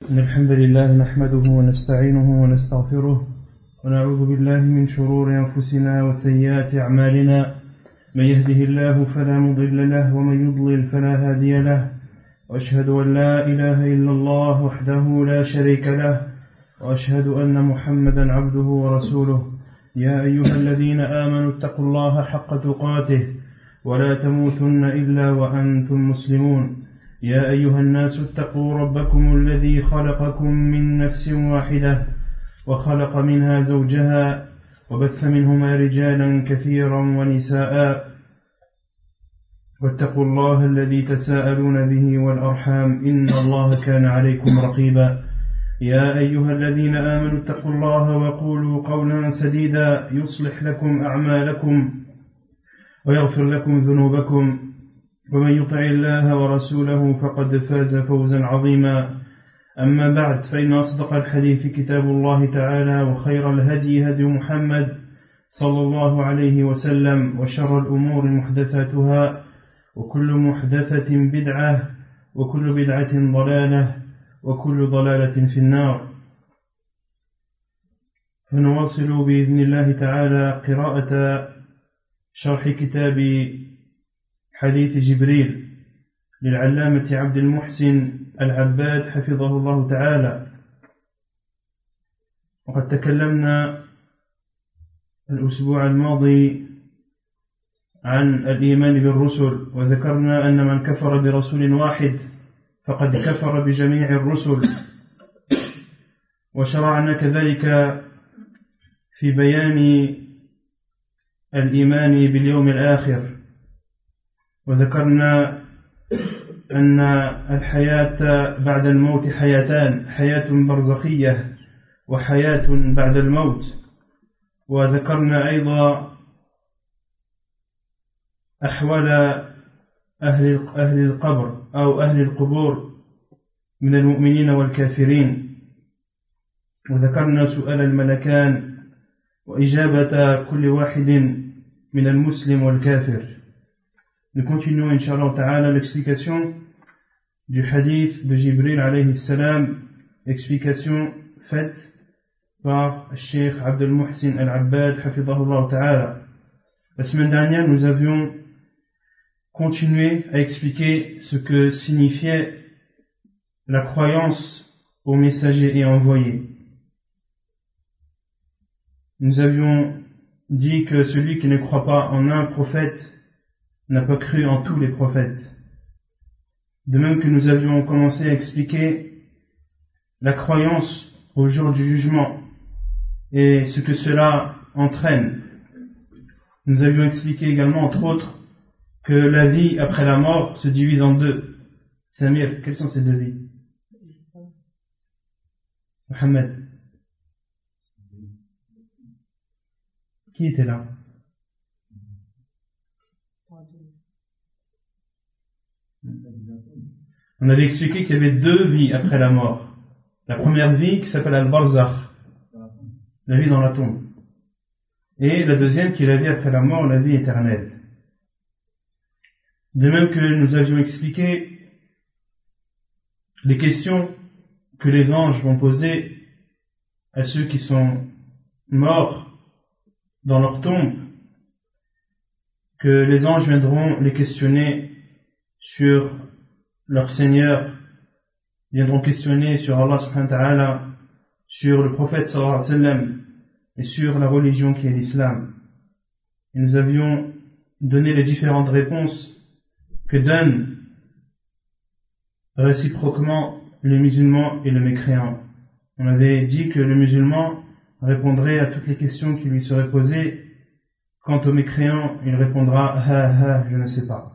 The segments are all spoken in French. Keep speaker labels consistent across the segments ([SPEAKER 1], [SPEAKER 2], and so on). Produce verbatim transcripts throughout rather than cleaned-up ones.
[SPEAKER 1] إن الحمد لله نحمده ونستعينه ونستغفره ونعوذ بالله من شرور أنفسنا وسيئات أعمالنا من يهده الله فلا مضل له ومن يضلل فلا هادي له وأشهد أن لا إله إلا الله وحده لا شريك له وأشهد أن محمدا عبده ورسوله يا أيها الذين آمنوا اتقوا الله حق تقاته ولا تموتن إلا وأنتم مسلمون يا أيها الناس اتقوا ربكم الذي خلقكم من نفس واحدة وخلق منها زوجها وبث منهما رجالا كثيرا ونساء واتقوا الله الذي تساءلون به والأرحام إن الله كان عليكم رقيبا يا أيها الذين آمنوا اتقوا الله وقولوا قولا سديدا يصلح لكم أعمالكم ويغفر لكم ذنوبكم ومن يطع الله ورسوله فقد فاز فوزا عظيما أما بعد فإن أصدق الحديث كتاب الله تعالى وخير الهدي هدي محمد صلى الله عليه وسلم وشر الأمور محدثاتها وكل محدثة بدعة وكل بدعة ضلالة وكل ضلالة في النار. فنواصل بإذن الله تعالى قراءة شرح كتاب حديث جبريل للعلامة عبد المحسن العباد حفظه الله تعالى. وقد تكلمنا الأسبوع الماضي عن الإيمان بالرسل وذكرنا أن من كفر برسول واحد فقد كفر بجميع الرسل، وشرعنا كذلك في بيان الإيمان باليوم الآخر، وذكرنا أن الحياة بعد الموت حياتان، حياة برزخية وحياة بعد الموت. وذكرنا أيضا أحوال أهل أهل القبر أو أهل القبور من المؤمنين والكافرين، وذكرنا سؤال الملكان وإجابة كل واحد من المسلم والكافر. Nous continuons, Inch'Allah Ta'ala, l'explication du hadith de Jibril alayhi salam, explication faite par Cheikh Abdel Muhsin Al-Abbad, hafidhahullah Ta'ala. La semaine dernière, nous avions continué à expliquer ce que signifiait la croyance aux messagers et envoyés. Nous avions dit que celui qui ne croit pas en un prophète n'a pas cru en tous les prophètes. De même que nous avions commencé à expliquer la croyance au jour du jugement et ce que cela entraîne. Nous avions expliqué également, entre autres, que la vie après la mort se divise en deux. Samir, quelles sont ces deux vies? Mohamed, qui était là? On avait expliqué qu'il y avait deux vies après la mort. La première vie qui s'appelle Al-Barzakh, la vie dans la tombe. Et la deuxième qui est la vie après la mort, la vie éternelle. De même que nous avions expliqué les questions que les anges vont poser à ceux qui sont morts dans leur tombe, que les anges viendront les questionner sur leur Seigneur, viendront questionner sur Allah subhanahu wa ta'ala, sur le prophète sallallahu alayhi wa sallam et sur la religion qui est l'islam. Et nous avions donné les différentes réponses que donnent réciproquement le musulman et le mécréant. On avait dit que le musulman répondrait à toutes les questions qui lui seraient posées. Quant au mécréant, il répondra ha ha, je ne sais pas.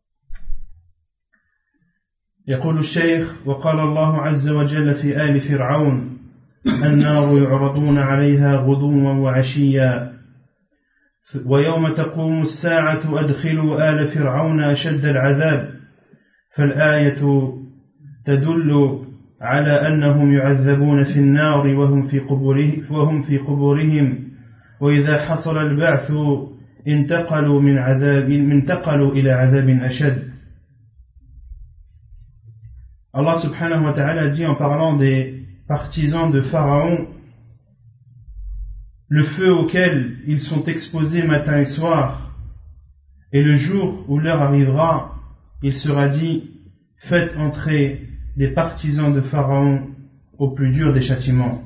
[SPEAKER 1] يقول الشيخ: وقال الله عز وجل في آل فرعون: النار يعرضون عليها غدوا وعشيا ويوم تقوم الساعة أدخلوا آل فرعون أشد العذاب. فالآية تدل على أنهم يعذبون في النار وهم في قبورهم, وهم في قبورهم وإذا حصل البعث انتقلوا من عذاب انتقلوا إلى عذاب أشد. Allah subhanahu wa ta'ala dit en parlant des partisans de Pharaon, le feu auquel ils sont exposés matin et soir, et le jour où l'heure arrivera, il sera dit, faites entrer des partisans de Pharaon au plus dur des châtiments.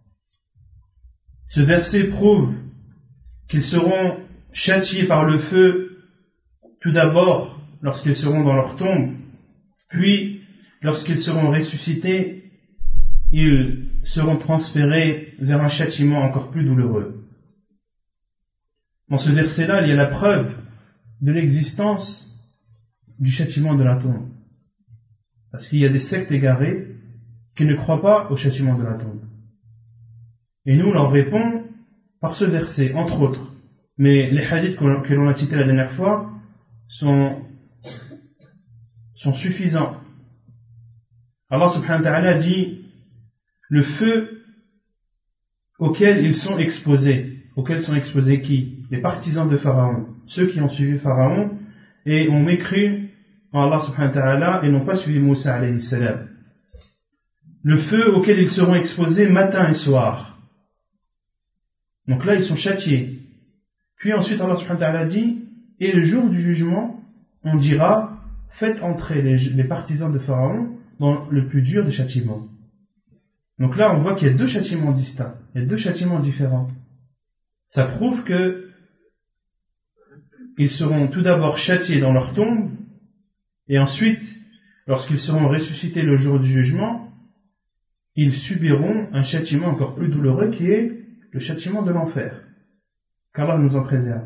[SPEAKER 1] Ce verset prouve qu'ils seront châtiés par le feu, tout d'abord lorsqu'ils seront dans leur tombe, puis lorsqu'ils seront ressuscités, ils seront transférés vers un châtiment encore plus douloureux. Dans ce verset-là, il y a la preuve de l'existence du châtiment de la tombe. Parce qu'il y a des sectes égarées qui ne croient pas au châtiment de la tombe. Et nous, on leur répond par ce verset, entre autres. Mais les hadiths que l'on a cités la dernière fois sont, sont suffisants. Allah subhanahu wa ta'ala dit le feu auquel ils sont exposés. Auquel sont exposés qui? Les partisans de Pharaon. Ceux qui ont suivi Pharaon et ont mécru en Allah subhanahu wa ta'ala et n'ont pas suivi Moussa alayhi salam. Le feu auquel ils seront exposés matin et soir. Donc là, ils sont châtiés. Puis ensuite, Allah subhanahu wa ta'ala dit, et le jour du jugement, on dira, faites entrer les, les partisans de Pharaon dans le plus dur des châtiments. Donc là, on voit qu'il y a deux châtiments distincts, il y a deux châtiments différents. Ça prouve que ils seront tout d'abord châtiés dans leur tombe, et ensuite, lorsqu'ils seront ressuscités le jour du jugement, ils subiront un châtiment encore plus douloureux qui est le châtiment de l'enfer. Qu'Allah nous en préserve.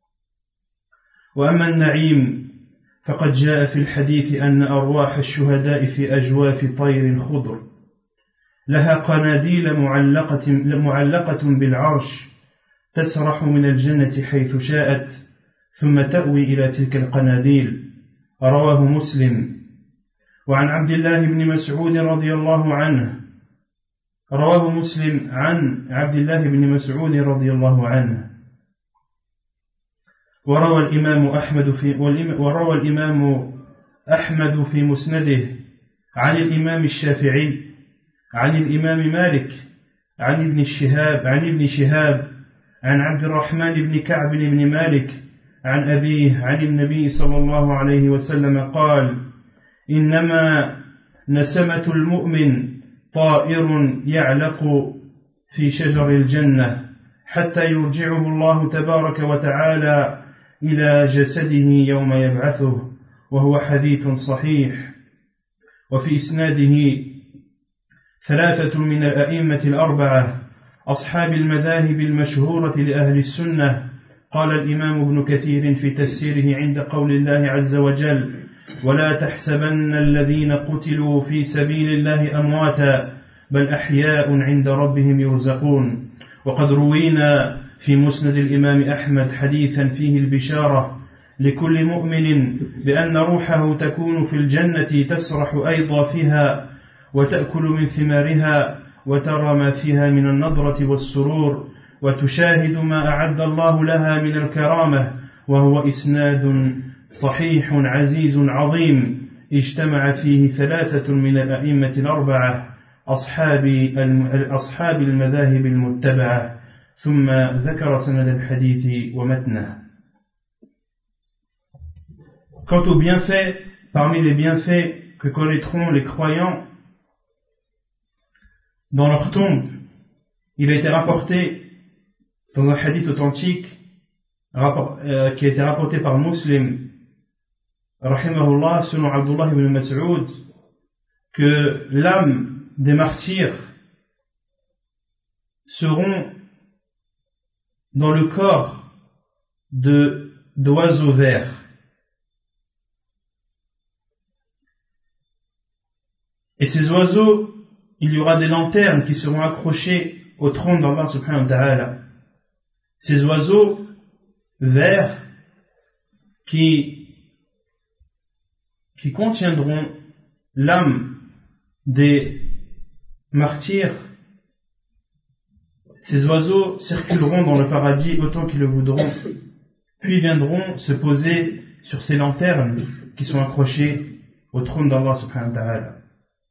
[SPEAKER 1] وأما النعيم فقد جاء في الحديث أن أرواح الشهداء في أجواف طير خضر لها قناديل معلقة, معلقة بالعرش تسرح من الجنة حيث شاءت ثم تأوي إلى تلك القناديل رواه مسلم. وعن عبد الله بن مسعود رضي الله عنه رواه مسلم عن عبد الله بن مسعود رضي الله عنه. وروى الإمام أحمد في وروى الإمام أحمد في مسنده عن الإمام الشافعي عن الإمام مالك عن ابن شهاب عن ابن شهاب عن عبد الرحمن بن كعب بن مالك عن أبيه عن النبي صلى الله عليه وسلم قال: إنما نسمة المؤمن طائر يعلق في شجر الجنة حتى يرجعه الله تبارك وتعالى إلى جسده يوم يبعثه، وهو حديث صحيح. وفي إسناده ثلاثة من الأئمة الأربعة أصحاب المذاهب المشهورة لأهل السنة. قال الإمام ابن كثير في تفسيره عند قول الله عز وجل: ولا تحسبن الذين قتلوا في سبيل الله أمواتا بل أحياء عند ربهم يرزقون. وقد روينا في مسند الإمام أحمد حديثا فيه البشارة لكل مؤمن بأن روحه تكون في الجنة تسرح أيضا فيها وتأكل من ثمارها وترى ما فيها من النضرة والسرور وتشاهد ما أعد الله لها من الكرامة، وهو إسناد صحيح عزيز عظيم اجتمع فيه ثلاثة من الأئمة الأربعة أصحاب أصحاب المذاهب المتبعة. ثم ذكر سند الحديث ومتنه. Quant aux bienfaits, parmi les bienfaits que connaîtront les croyants dans leur tombe, il a été rapporté dans un hadith authentique rapport, euh, qui a été rapporté par Muslim, rahimahullah, selon Abdullah ibn Mas'ud, que l'âme des martyrs seront dans le corps de d'oiseaux verts. Et ces oiseaux, il y aura des lanternes qui seront accrochées au trône d'Allah subhanahu wa ta'ala. Ces oiseaux verts qui, qui contiendront l'âme des martyrs. Ces oiseaux circuleront dans le paradis autant qu'ils le voudront, puis viendront se poser sur ces lanternes qui sont accrochées au trône d'Allah subhanahu wa ta'ala.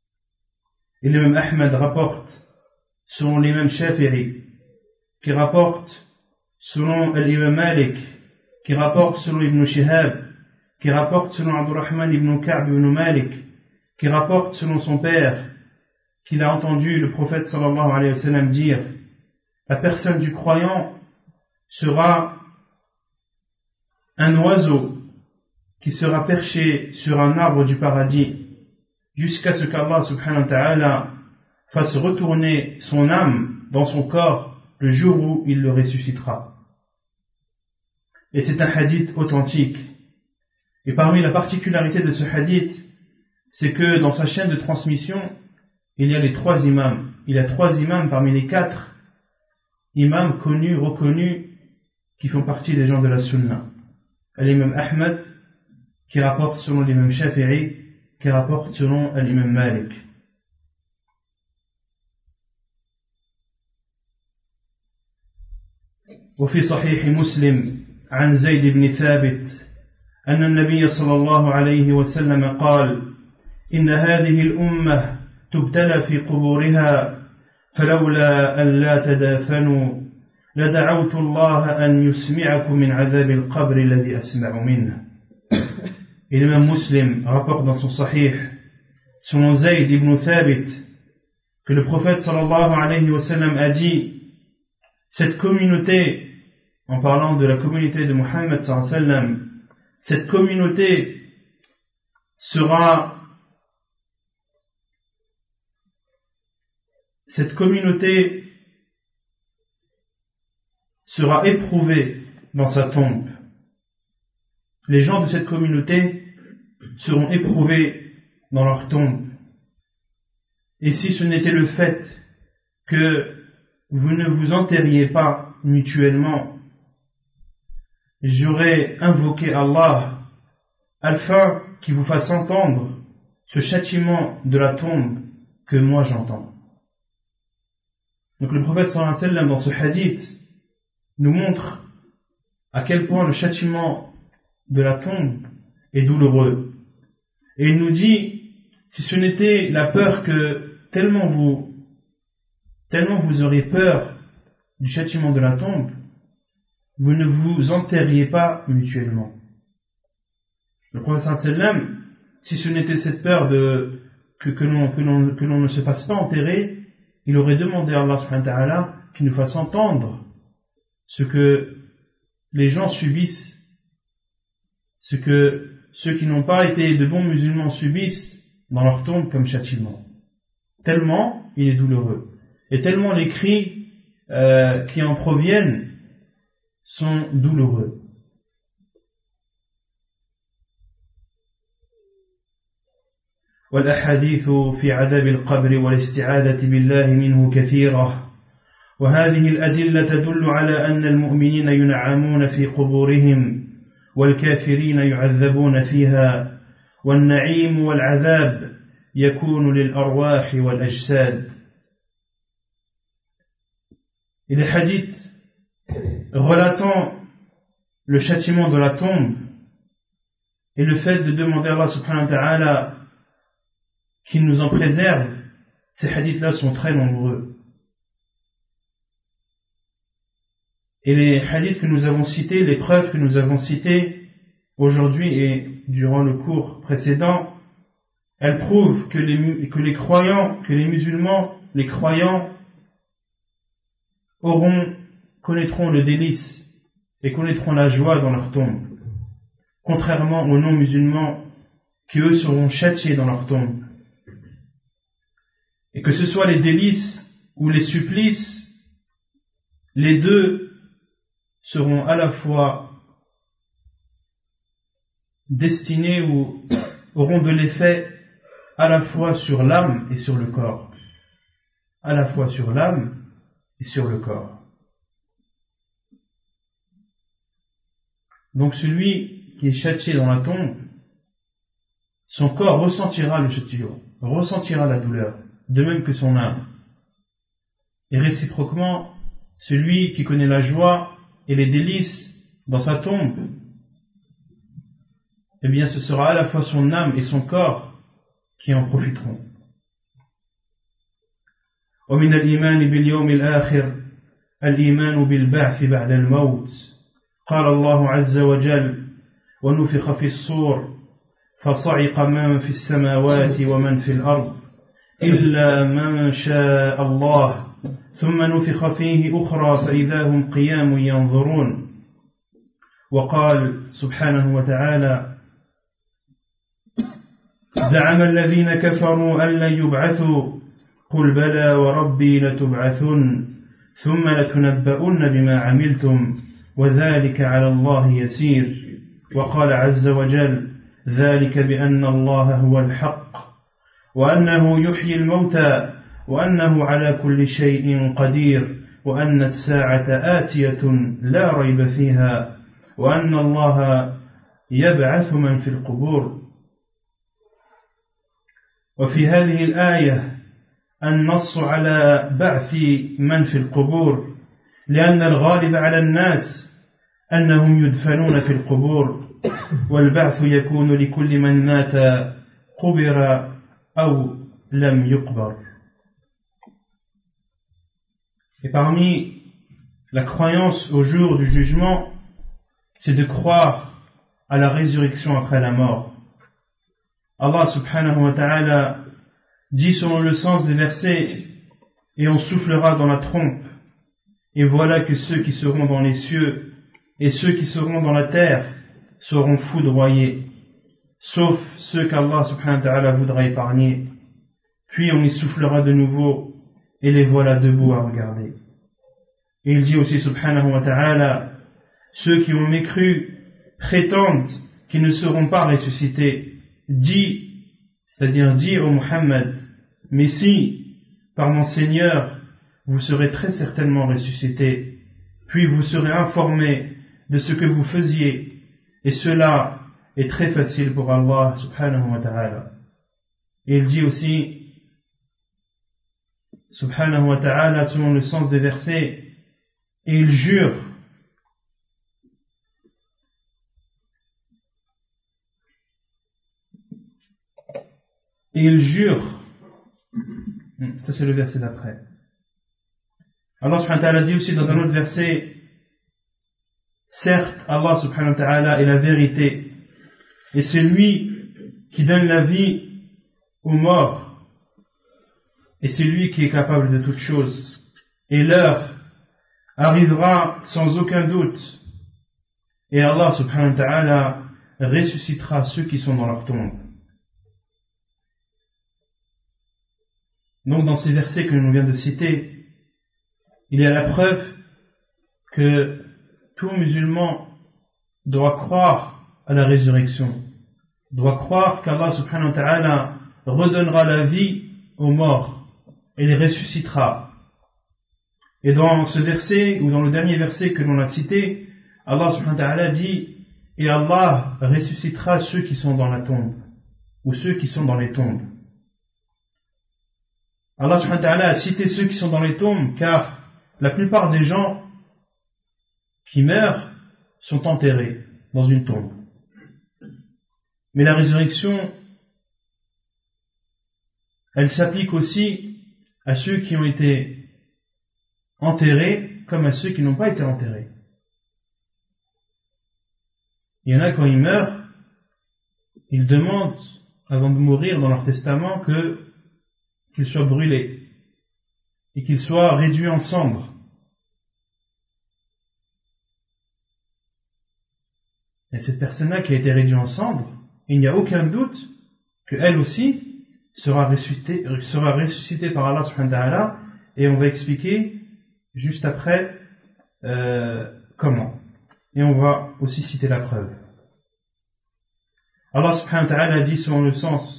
[SPEAKER 1] Et l'imam Ahmad rapporte selon l'imam Shafi'i, qui rapporte selon l'imam Malik, qui rapporte selon Ibn Shihab, qui rapporte selon Abdurrahman ibn Ka'b ibn Malik, qui rapporte selon son père, qu'il a entendu le prophète sallallahu alayhi wa sallam dire: la personne du croyant sera un oiseau qui sera perché sur un arbre du paradis jusqu'à ce qu'Allah subhanahu wa ta'ala fasse retourner son âme dans son corps le jour où il le ressuscitera. Et c'est un hadith authentique. Et parmi la particularité de ce hadith, c'est que dans sa chaîne de transmission, il y a les trois imams. Il y a trois imams parmi les quatre imams connus, reconnus, qui font partie des gens de la Sunna. L'imam Ahmad, qui rapporte selon l'imam Shafi'i, qui rapporte selon l'imam Malik. وفي صحيح مسلم عن زيد بن ثابت أن النبي صلى الله عليه وسلم قال: إن هذه الأمة تبتلى في قبورها فلولا أن لا تدافنوا لدعوت الله أن يسمعكم من عذاب القبر الذي أسمع منه. Et l'imam Muslim rapporte dans son Sahih selon Zayd ibn Thabit que le prophète sallallahu alayhi wa sallam a dit: cette communauté, en parlant de la communauté de Muhammad sallallahu alayhi wa sallam, cette communauté sera cette communauté sera éprouvée dans sa tombe. Les gens de cette communauté seront éprouvés dans leur tombe. Et si ce n'était le fait que vous ne vous enterriez pas mutuellement, j'aurais invoqué Allah afin qu'il vous fasse entendre ce châtiment de la tombe que moi j'entends. Donc le prophète sallallahu alayhi wa sallam dans ce hadith nous montre à quel point le châtiment de la tombe est douloureux. Et il nous dit, si ce n'était la peur que tellement vous, tellement vous auriez peur du châtiment de la tombe, vous ne vous enterriez pas mutuellement. Le prophète sallallahu alayhi wa sallam, si ce n'était cette peur de, que, que, l'on, que, l'on, que l'on ne se fasse pas enterrer, il aurait demandé à Allah subhanahu wa ta'ala qu'il nous fasse entendre ce que les gens subissent, ce que ceux qui n'ont pas été de bons musulmans subissent dans leur tombe comme châtiment. Tellement il est douloureux. Et tellement les cris euh, qui en proviennent sont douloureux. والأحاديث في عذاب القبر والاستعاذة بالله منه كثيرة، وهذه الأدلة تدل على أن المؤمنين ينعمون في قبورهم والكافرين يعذبون فيها، والنعيم والعذاب يكون للأرواح والأجساد. Et les hadiths relatant le châtiment de la tombe et le fait de demander à Allah subhanahu wa ta'ala qu'il nous en préserve, ces hadiths-là sont très nombreux. Et les hadiths que nous avons cités, les preuves que nous avons citées aujourd'hui et durant le cours précédent, elles prouvent que les, que les croyants, que les musulmans, les croyants auront, connaîtront le délice et connaîtront la joie dans leur tombe, contrairement aux non-musulmans qui eux seront châtiés dans leur tombe. Et que ce soit les délices ou les supplices, les deux seront à la fois destinés ou auront de l'effet à la fois sur l'âme et sur le corps. À la fois sur l'âme et sur le corps. Donc celui qui est châtié dans la tombe, son corps ressentira le châtiment, ressentira la douleur, de même que son âme. Et réciproquement, celui qui connaît la joie et les délices dans sa tombe, eh bien, ce sera à la fois son âme et son corps qui en profiteront. ومن الإيمان باليوم الآخر الإيمان بالبعث بعد الموت. قال الله عز وجل: ونفخ في الصور فصعق من في السماوات ومن في الأرض إلا من شاء الله ثم نفخ فيه أخرى فإذا هم قيام ينظرون. وقال سبحانه وتعالى: زعم الذين كفروا أن لن يبعثوا قل بلى وربي لتبعثن ثم لتنبؤن بما عملتم وذلك على الله يسير. وقال عز وجل: ذلك بأن الله هو الحق وأنه يحيي الموتى وأنه على كل شيء قدير وأن الساعة آتية لا ريب فيها وأن الله يبعث من في القبور. وفي هذه الآية النص على بعث من في القبور، لأن الغالب على الناس أنهم يدفنون في القبور، والبعث يكون لكل من مات قبر أو لم يقبر. Et parmi la croyance au jour du jugement, c'est de croire à la résurrection après la mort. Allah subhanahu wa ta'ala dit selon le sens des versets: et on soufflera dans la trompe, et voilà que ceux qui seront dans les cieux et ceux qui seront dans la terre seront foudroyés, sauf ceux qu'Allah subhanahu wa ta'ala voudra épargner. Puis on y soufflera de nouveau, et les voilà debout à regarder. Et il dit aussi subhanahu wa ta'ala: ceux qui ont mécru prétendent qu'ils ne seront pas ressuscités. Dis, c'est-à-dire dis au Muhammad: mais si, par mon Seigneur, vous serez très certainement ressuscités, puis vous serez informés de ce que vous faisiez, et cela est très facile pour Allah subhanahu wa ta'ala. Et il dit aussi subhanahu wa ta'ala selon le sens des versets: et il jure et il jure ça c'est le verset d'après. Allah subhanahu wa ta'ala dit aussi dans un autre verset: certes Allah subhanahu wa ta'ala est la vérité et c'est lui qui donne la vie aux morts et c'est lui qui est capable de toutes choses, et l'heure arrivera sans aucun doute et Allah subhanahu wa ta'ala ressuscitera ceux qui sont dans leur tombe. Donc dans ces versets que nous venons de citer, il y a la preuve que tout musulman doit croire à la résurrection, doit croire qu'Allah subhanahu wa ta'ala redonnera la vie aux morts et les ressuscitera. Et dans ce verset, ou dans le dernier verset que l'on a cité, Allah subhanahu wa ta'ala dit: et Allah ressuscitera ceux qui sont dans la tombe, ou ceux qui sont dans les tombes. Allah subhanahu wa ta'ala a cité ceux qui sont dans les tombes, car la plupart des gens qui meurent sont enterrés dans une tombe. Mais la résurrection, elle s'applique aussi à ceux qui ont été enterrés comme à ceux qui n'ont pas été enterrés. Il y en a, quand ils meurent, ils demandent, avant de mourir, dans leur testament, que qu'ils soient brûlés et qu'ils soient réduits en cendres. Et cette personne-là qui a été réduite en cendres, il n'y a aucun doute qu'elle aussi sera ressuscitée, sera ressuscitée par Allah subhanahu wa ta'ala, et on va expliquer juste après euh, comment. Et on va aussi citer la preuve. Allah subhanahu wa ta'ala dit selon le sens: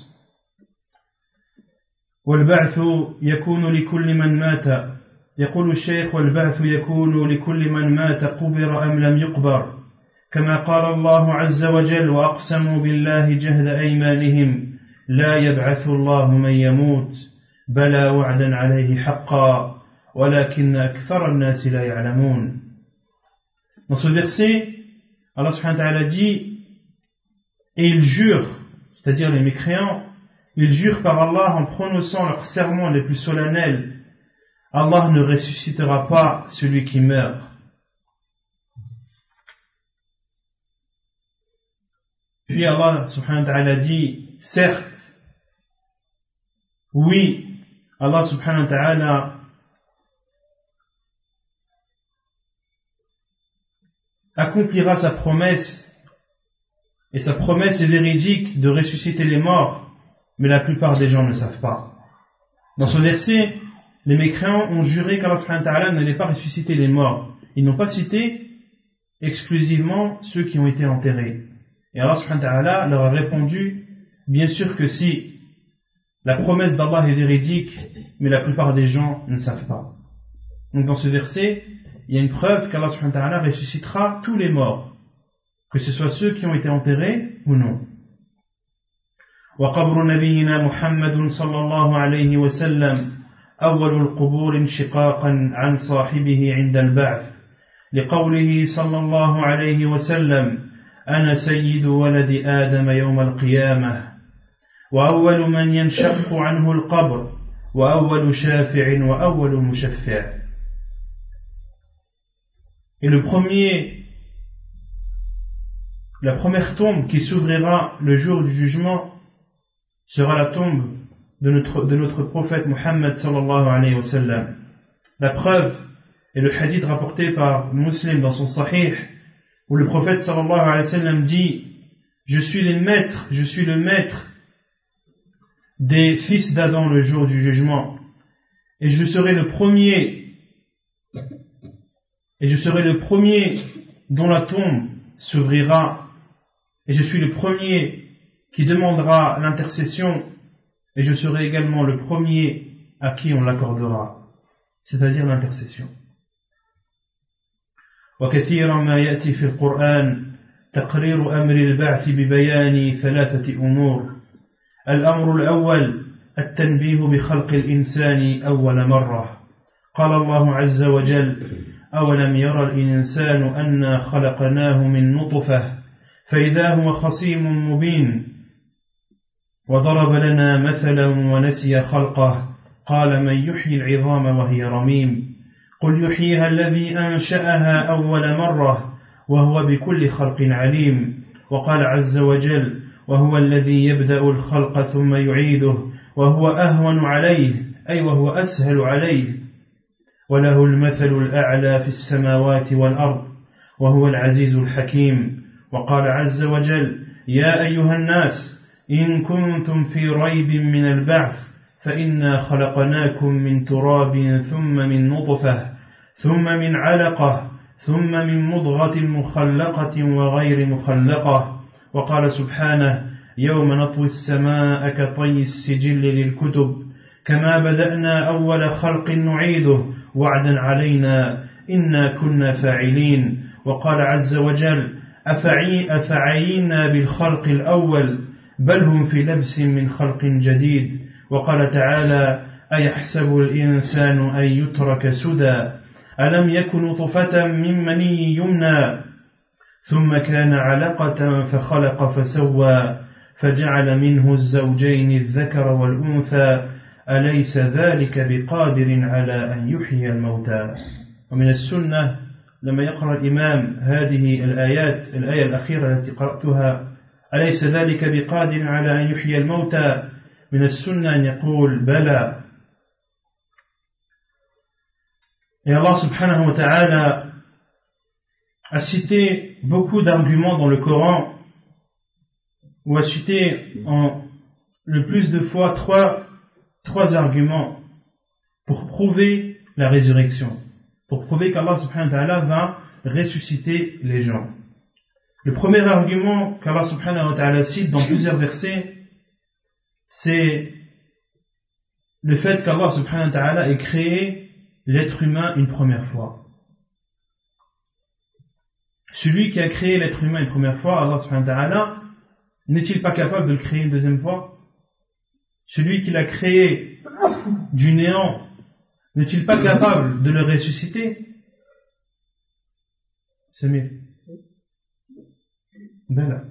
[SPEAKER 1] والبعث يكون لكل من مات يقول الشيخ والبعث يكون لكل من مات قبر أم لم يقبر كما قال الله عز وجل وأقسموا بالله جهد أيمانهم لا يبعث الله من يموت بلى وعدا عليه حقا ولكن أكثر الناس لا يعلمون. Dans ce verset, Allah subhanahu wa ta'ala dit: et ils jurent, c'est-à-dire les mécréants, ils jurent par Allah en prononçant leurs serments les plus solennels Allah ne ressuscitera pas celui qui meurt. Puis Allah subhanahu wa ta'ala dit, certes, oui, Allah subhanahu wa ta'ala accomplira sa promesse, et sa promesse est véridique de ressusciter les morts, mais la plupart des gens ne le savent pas. Dans ce verset, les mécréants ont juré qu'Allah subhanahu wa ta'ala n'allait pas ressusciter les morts. Ils n'ont pas cité exclusivement ceux qui ont été enterrés. Et Allah subhanahu wa ta'ala leur a répondu, bien sûr que si, la promesse d'Allah est véridique, mais la plupart des gens ne savent pas. Donc dans ce verset, il y a une preuve qu'Allah subhanahu wa ta'ala ressuscitera tous les morts, que ce soit ceux qui ont été enterrés ou non. وقبر نبينا محمد صلى الله عليه وسلم أول القبور انشقاقا عن صاحبه عند البعث لقوله صلى الله عليه وسلم أنا سيد ولد آدم يوم القيامة وأول من ينشق عنه القبر وأول شافع وأول مشفع. Et le premier, la première tombe qui s'ouvrira le jour du jugement sera la tombe de notre, de notre prophète Muhammad sallallahu alayhi wa sallam. La preuve est le hadith rapporté par Muslim dans son Sahih, où le prophète sallallahu alayhi wa sallam dit, je suis le maître, je suis le maître des fils d'Adam le jour du jugement, et je serai le premier, et je serai le premier dont la tombe s'ouvrira, et je suis le premier qui demandera l'intercession, et je serai également le premier à qui on l'accordera, c'est-à-dire l'intercession. وكثيرا ما يأتي في القرآن تقرير أمر البعث ببيان ثلاثة أمور. الأمر الأول التنبيه بخلق الإنسان أول مرة. قال الله عز وجل أولم يرى الإنسان أنا خلقناه من نطفة فإذا هو خصيم مبين وضرب لنا مثلا ونسي خلقه قال من يحيي العظام وهي رميم قل يحييها الذي أنشأها أول مرة وهو بكل خلق عليم. وقال عز وجل وهو الذي يبدأ الخلق ثم يعيده وهو أهون عليه أي وهو أسهل عليه وله المثل الأعلى في السماوات والأرض وهو العزيز الحكيم. وقال عز وجل يا أيها الناس إن كنتم في ريب من البعث فإنا خلقناكم من تراب ثم من نطفة ثم من علقة ثم من مضغة مخلقة وغير مخلقة. وقال سبحانه يوم نطوي السماء كطي السجل للكتب كما بدأنا أول خلق نعيده وعدا علينا إنا كنا فاعلين. وقال عز وجل أفعينا بالخلق الأول بل هم في لبس من خلق جديد. وقال تعالى أيحسب الإنسان أن يترك سدى ألم يكن نطفة من مني يمنى ثم كان علقة فخلق فسوى فجعل منه الزوجين الذكر والأنثى أليس ذلك بقادر على أن يحيي الموتى. ومن السنة لما يقرأ الإمام هذه الآيات الآية الأخيرة التي قرأتها أليس ذلك بقادر على أن يحيي الموتى من السنة أن يقول بلى. Et Allah subhanahu wa ta'ala a cité beaucoup d'arguments dans le Coran, ou a cité en le plus de fois trois, trois arguments pour prouver la résurrection, pour prouver qu'Allah subhanahu wa ta'ala va ressusciter les gens. Le premier argument qu'Allah subhanahu wa ta'ala cite dans plusieurs versets, c'est le fait qu'Allah subhanahu wa ta'ala ait créé l'être humain une première fois. Celui qui a créé l'être humain une première fois, Allah subhanahu wa ta'ala, n'est-il pas capable de le créer une deuxième fois? Celui qui l'a créé du néant, n'est-il pas capable de le ressusciter? C'est mieux. Ben là.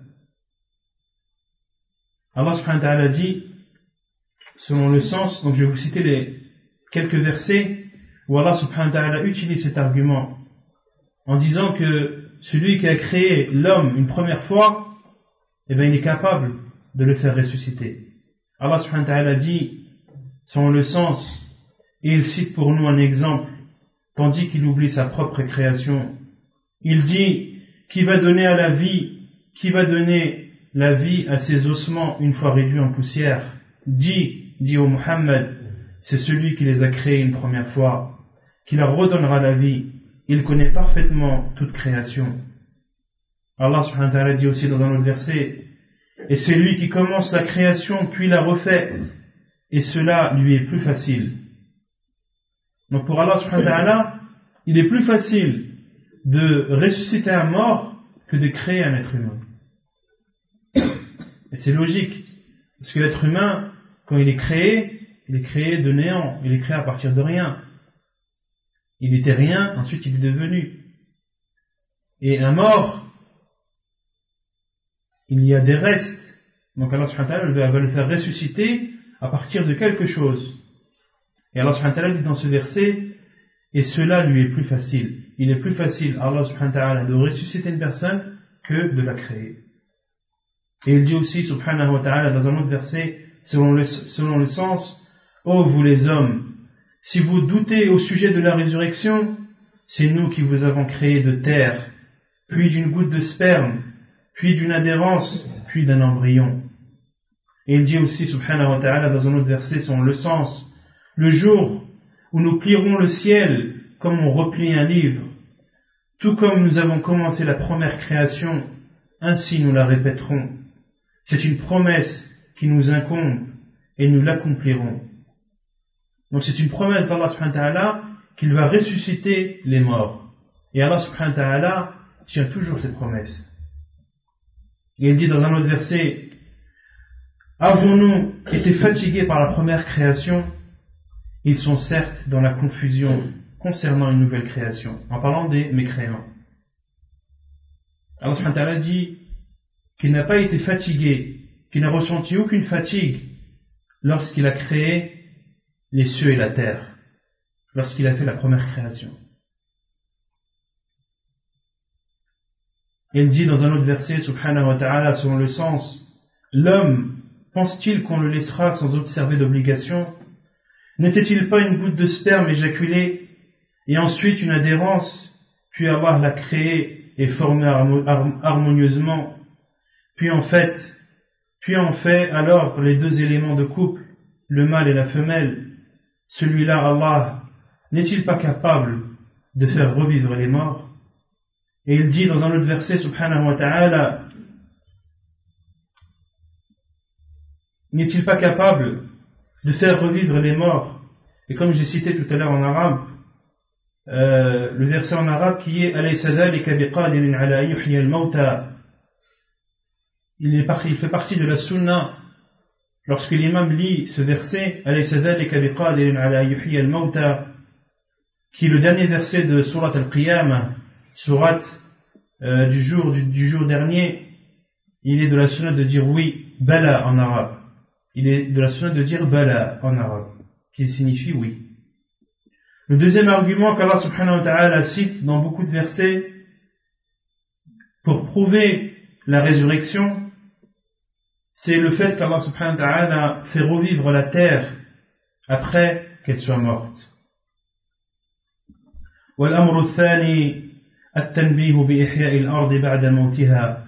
[SPEAKER 1] Allah subhanahu wa ta'ala dit, selon le sens, donc je vais vous citer les quelques versets où Allah subhanahu wa ta'ala utilise cet argument en disant que celui qui a créé l'homme une première fois, eh bien, il est capable de le faire ressusciter. Allah subhanahu wa ta'ala dit, selon le sens, et il cite pour nous un exemple, tandis qu'il oublie sa propre création. Il dit, qui va donner à la vie, qui va donner la vie à ses ossements une fois réduits en poussière? Dis, dis au Muhammad, c'est celui qui les a créés une première fois, qui leur redonnera la vie. Il connaît parfaitement toute création. Allah subhanahu wa ta'ala dit aussi dans un autre verset, et c'est lui qui commence la création puis la refait, et cela lui est plus facile. Donc pour Allah subhanahu wa ta'ala, il est plus facile de ressusciter un mort que de créer un être humain. Et c'est logique, parce que l'être humain, quand il est créé, il est créé de néant, il est créé à partir de rien. Il était rien, ensuite il est devenu. Et un mort, il y a des restes. Donc Allah subhanahu wa ta'ala va le faire ressusciter à partir de quelque chose. Et Allah subhanahu wa ta'ala dit dans ce verset, et cela lui est plus facile. Il est plus facile à Allah subhanahu wa ta'ala de ressusciter une personne que de la créer. Et il dit aussi subhanahu wa ta'ala dans un autre verset, selon le, selon le sens, ô vous les hommes, si vous doutez au sujet de la résurrection, c'est nous qui vous avons créé de terre, puis d'une goutte de sperme, puis d'une adhérence, puis d'un embryon. Et il dit aussi subhanahu wa ta'ala dans un autre verset selon le sens, le jour où nous plierons le ciel comme on replie un livre, tout comme nous avons commencé la première création, ainsi nous la répéterons. C'est une promesse qui nous incombe et nous l'accomplirons. Donc c'est une promesse d'Allah subhanahu wa ta'ala qu'il va ressusciter les morts. Et Allah subhanahu wa ta'ala tient toujours cette promesse. Et il dit dans un autre verset, avons-nous été fatigués par la première création? Ils sont certes dans la confusion concernant une nouvelle création, en parlant des mécréants. Allah subhanahu wa ta'ala dit qu'il n'a pas été fatigué, qu'il n'a ressenti aucune fatigue lorsqu'il a créé les cieux et la terre, lorsqu'il a fait la première création. Il dit dans un autre verset, subhanahu wa ta'ala, selon le sens, l'homme pense-t-il qu'on le laissera sans observer d'obligation? N'était-il pas une goutte de sperme éjaculée, et ensuite une adhérence, puis Allah l'a créé et formé harmonieusement, puis en fait, puis en fait alors les deux éléments de couple, le mâle et la femelle, celui-là, Allah, n'est-il pas capable de faire revivre les morts? Et il dit dans un autre verset, subhanahu wa ta'ala, n'est-il pas capable de faire revivre les morts? Et comme j'ai cité tout à l'heure en arabe, euh, le verset en arabe qui est alaysa dhalika biqadirin ala yuhyi al-mawta, il est parti, il fait partie de la sunna. Lorsque l'imam lit ce verset alaysa dhalika biqadirin ala yuhyi al-mawta, qui est le dernier verset de Surat al-Qiyamah, Surat euh, du jour du, du jour dernier, il est de la sunna de dire oui, bala en arabe. Il est de la sunna de dire bala en arabe, qui signifie oui. Le deuxième argument qu'Allah subhanahu wa ta'ala cite dans beaucoup de versets pour prouver la résurrection, c'est le fait qu'Allah subhanahu wa ta'ala fait revivre la terre après qu'elle soit morte. والأمر الثاني التنبيه بإحياء الأرض بعد موتها.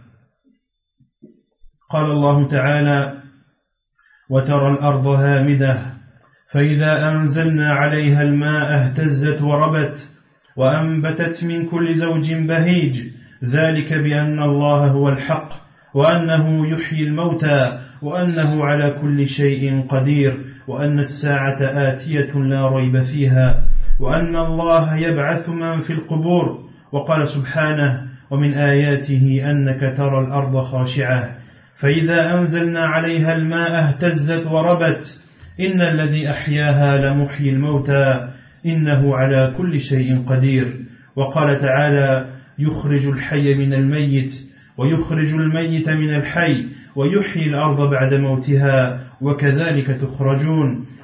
[SPEAKER 1] قال الله تعالى وترى الأرض هامدة فإذا أنزلنا عليها الماء اهتزت وربت وأنبتت من كل زوج بهيج ذلك بأن الله هو الحق وأنه يحيي الموتى وأنه على كل شيء قدير وأن الساعة آتية لا ريب فيها وأن الله يبعث من في القبور وقال سبحانه ومن آياته أنك ترى الأرض خاشعة فإذا أنزلنا عليها الماء اهتزت وربت إن الذي أحياها لمحيي الموتى إنه على كل شيء قدير وقال تعالى يخرج الحي من الميت ويخرج الميت من الحي ويحيي الأرض بعد موتها وكذلك تخرجون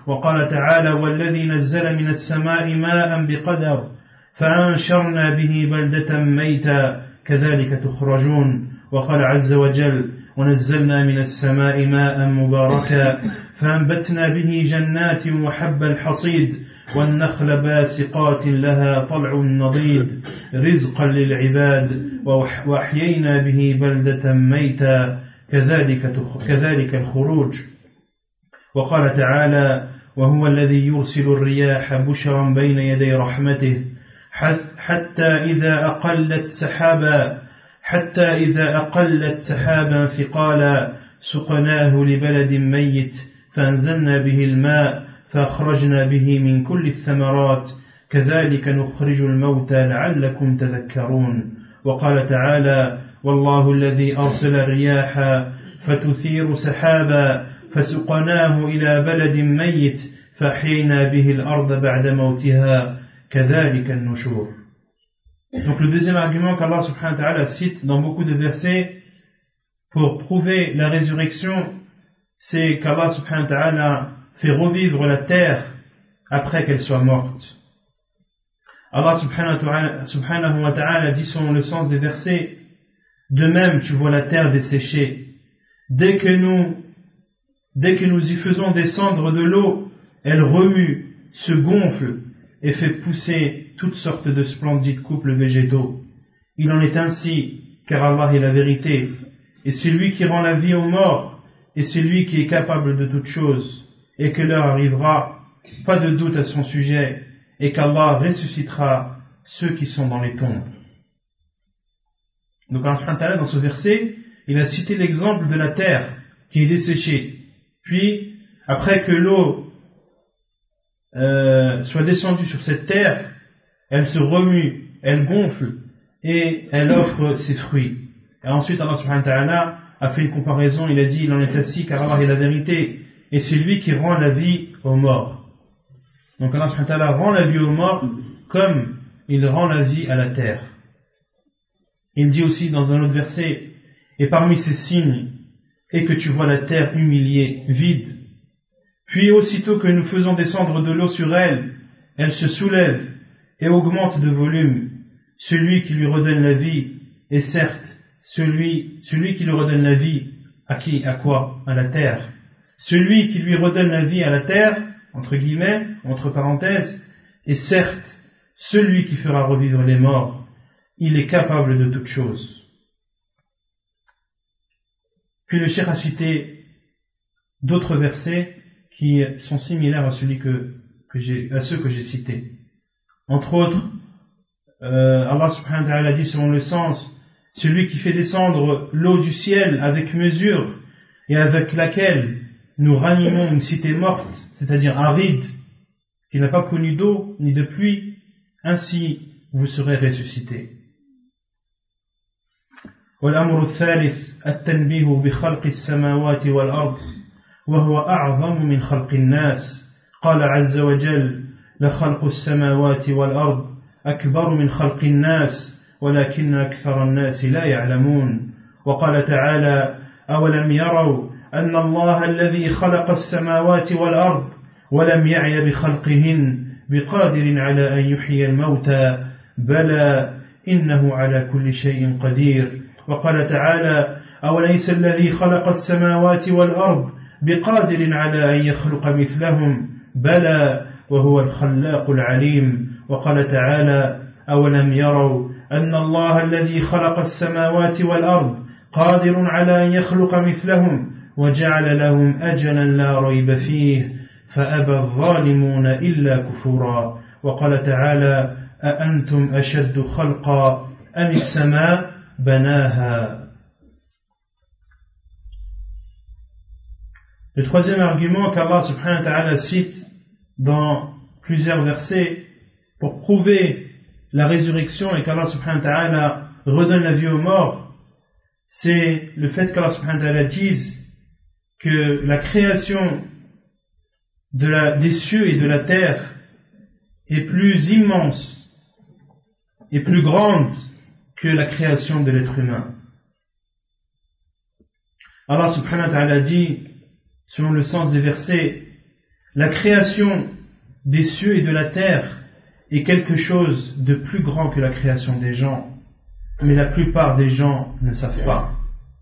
[SPEAKER 1] وقال تعالى والذي نزل من السماء ماء بقدر فأنشرنا به بلدة ميتا كذلك تخرجون وقال عز وجل ونزلنا من السماء ماء مباركا فأنبتنا به جنات وحب الحصيد والنخل باسقات لها طلع نضيد رزقا للعباد وأحيينا به بلدة ميتا كذلك, كذلك الخروج وقال تعالى وهو الذي يرسل الرياح بشرا بين يدي رحمته حتى إذا أقلت سحابا حتى إذا أقلت سحابا ثقالا سقناه لبلد ميت فأنزلنا به الماء فأخرجنا به من كل الثمرات كذلك نخرج الموتى لعلكم تذكرون وقال تعالى والله الذي أرسل الرياح فتثير سحابا فسقناه إلى بلد ميت فأحيينا به الأرض بعد موتها كذلك النشور. Donc le deuxième argument qu'Allah subhanahu wa ta'ala cite dans beaucoup de versets pour prouver la résurrection, c'est qu'Allah subhanahu wa ta'ala fait revivre la terre après qu'elle soit morte. Allah subhanahu wa ta'ala dit selon le sens des versets, de même tu vois la terre desséchée. Dès que nous, dès que nous y faisons descendre de l'eau, elle remue, se gonfle et fait pousser toutes sortes de splendides couples végétaux. Il en est ainsi, car Allah est la vérité, et c'est lui qui rend la vie aux morts, et c'est lui qui est capable de toutes choses, et que l'heure arrivera, pas de doute à son sujet, et qu'Allah ressuscitera ceux qui sont dans les tombes. Donc Allah, dans ce verset, il a cité l'exemple de la terre qui est desséchée. Puis, après que l'eau euh, soit descendue sur cette terre, elle se remue, elle gonfle et elle offre ses fruits. Et ensuite Allah subhanahu wa ta'ala a fait une comparaison, il a dit il en est ainsi car Allah est la vérité et c'est lui qui rend la vie aux morts. Donc Allah subhanahu wa ta'ala rend la vie aux morts comme il rend la vie à la terre. Il dit aussi dans un autre verset et parmi ces signes est que tu vois la terre humiliée, vide. Puis aussitôt que nous faisons descendre de l'eau sur elle, elle se soulève et augmente de volume. Celui qui lui redonne la vie est certes celui, celui qui lui redonne la vie à qui, à quoi? À la terre. Celui qui lui redonne la vie à la terre, entre guillemets, entre parenthèses, est certes celui qui fera revivre les morts. Il est capable de toutes choses. Puis le cheikh a cité d'autres versets qui sont similaires à, celui que, que j'ai, à ceux que j'ai cités. Entre autres, euh, Allah subhanahu wa ta'ala dit selon le sens, celui qui fait descendre l'eau du ciel avec mesure et avec laquelle nous ranimons une cité morte, c'est-à-dire aride, qui n'a pas connu d'eau ni de pluie, ainsi vous serez ressuscités. والأمر الثالث التنبيه بخلق السماوات والأرض وهو أعظم من خلق الناس قال عز وجل لخلق السماوات والأرض أكبر من خلق الناس ولكن أكثر الناس لا يعلمون وقال تعالى أولم يروا أن الله الذي خلق السماوات والأرض ولم يعي بخلقهن بقادر على أن يحيي الموتى بلى إنه على كل شيء قدير وقال تعالى أوليس الذي خلق السماوات والأرض بقادر على أن يخلق مثلهم بلى وهو الخلاق العليم وقال تعالى أولم يروا أن الله الذي خلق السماوات والأرض قادر على أن يخلق مثلهم وجعل لهم أجلا لا ريب فيه فأبى الظالمون إلا كفورا وقال تعالى أأنتم أشد خلقا أم السماء بناها. Le troisième argument qu'Allah subhanahu wa ta'ala cite dans plusieurs versets pour prouver la résurrection et qu'Allah subhanahu wa ta'ala redonne la vie aux morts, c'est le fait qu'Allah subhanahu wa ta'ala dise que la création de la, des cieux et de la terre est plus immense et plus grande que la création de l'être humain. Allah subhanahu wa ta'ala dit, selon le sens des versets, La création des cieux et de la terre est quelque chose de plus grand que la création des gens, mais la plupart des gens ne savent pas.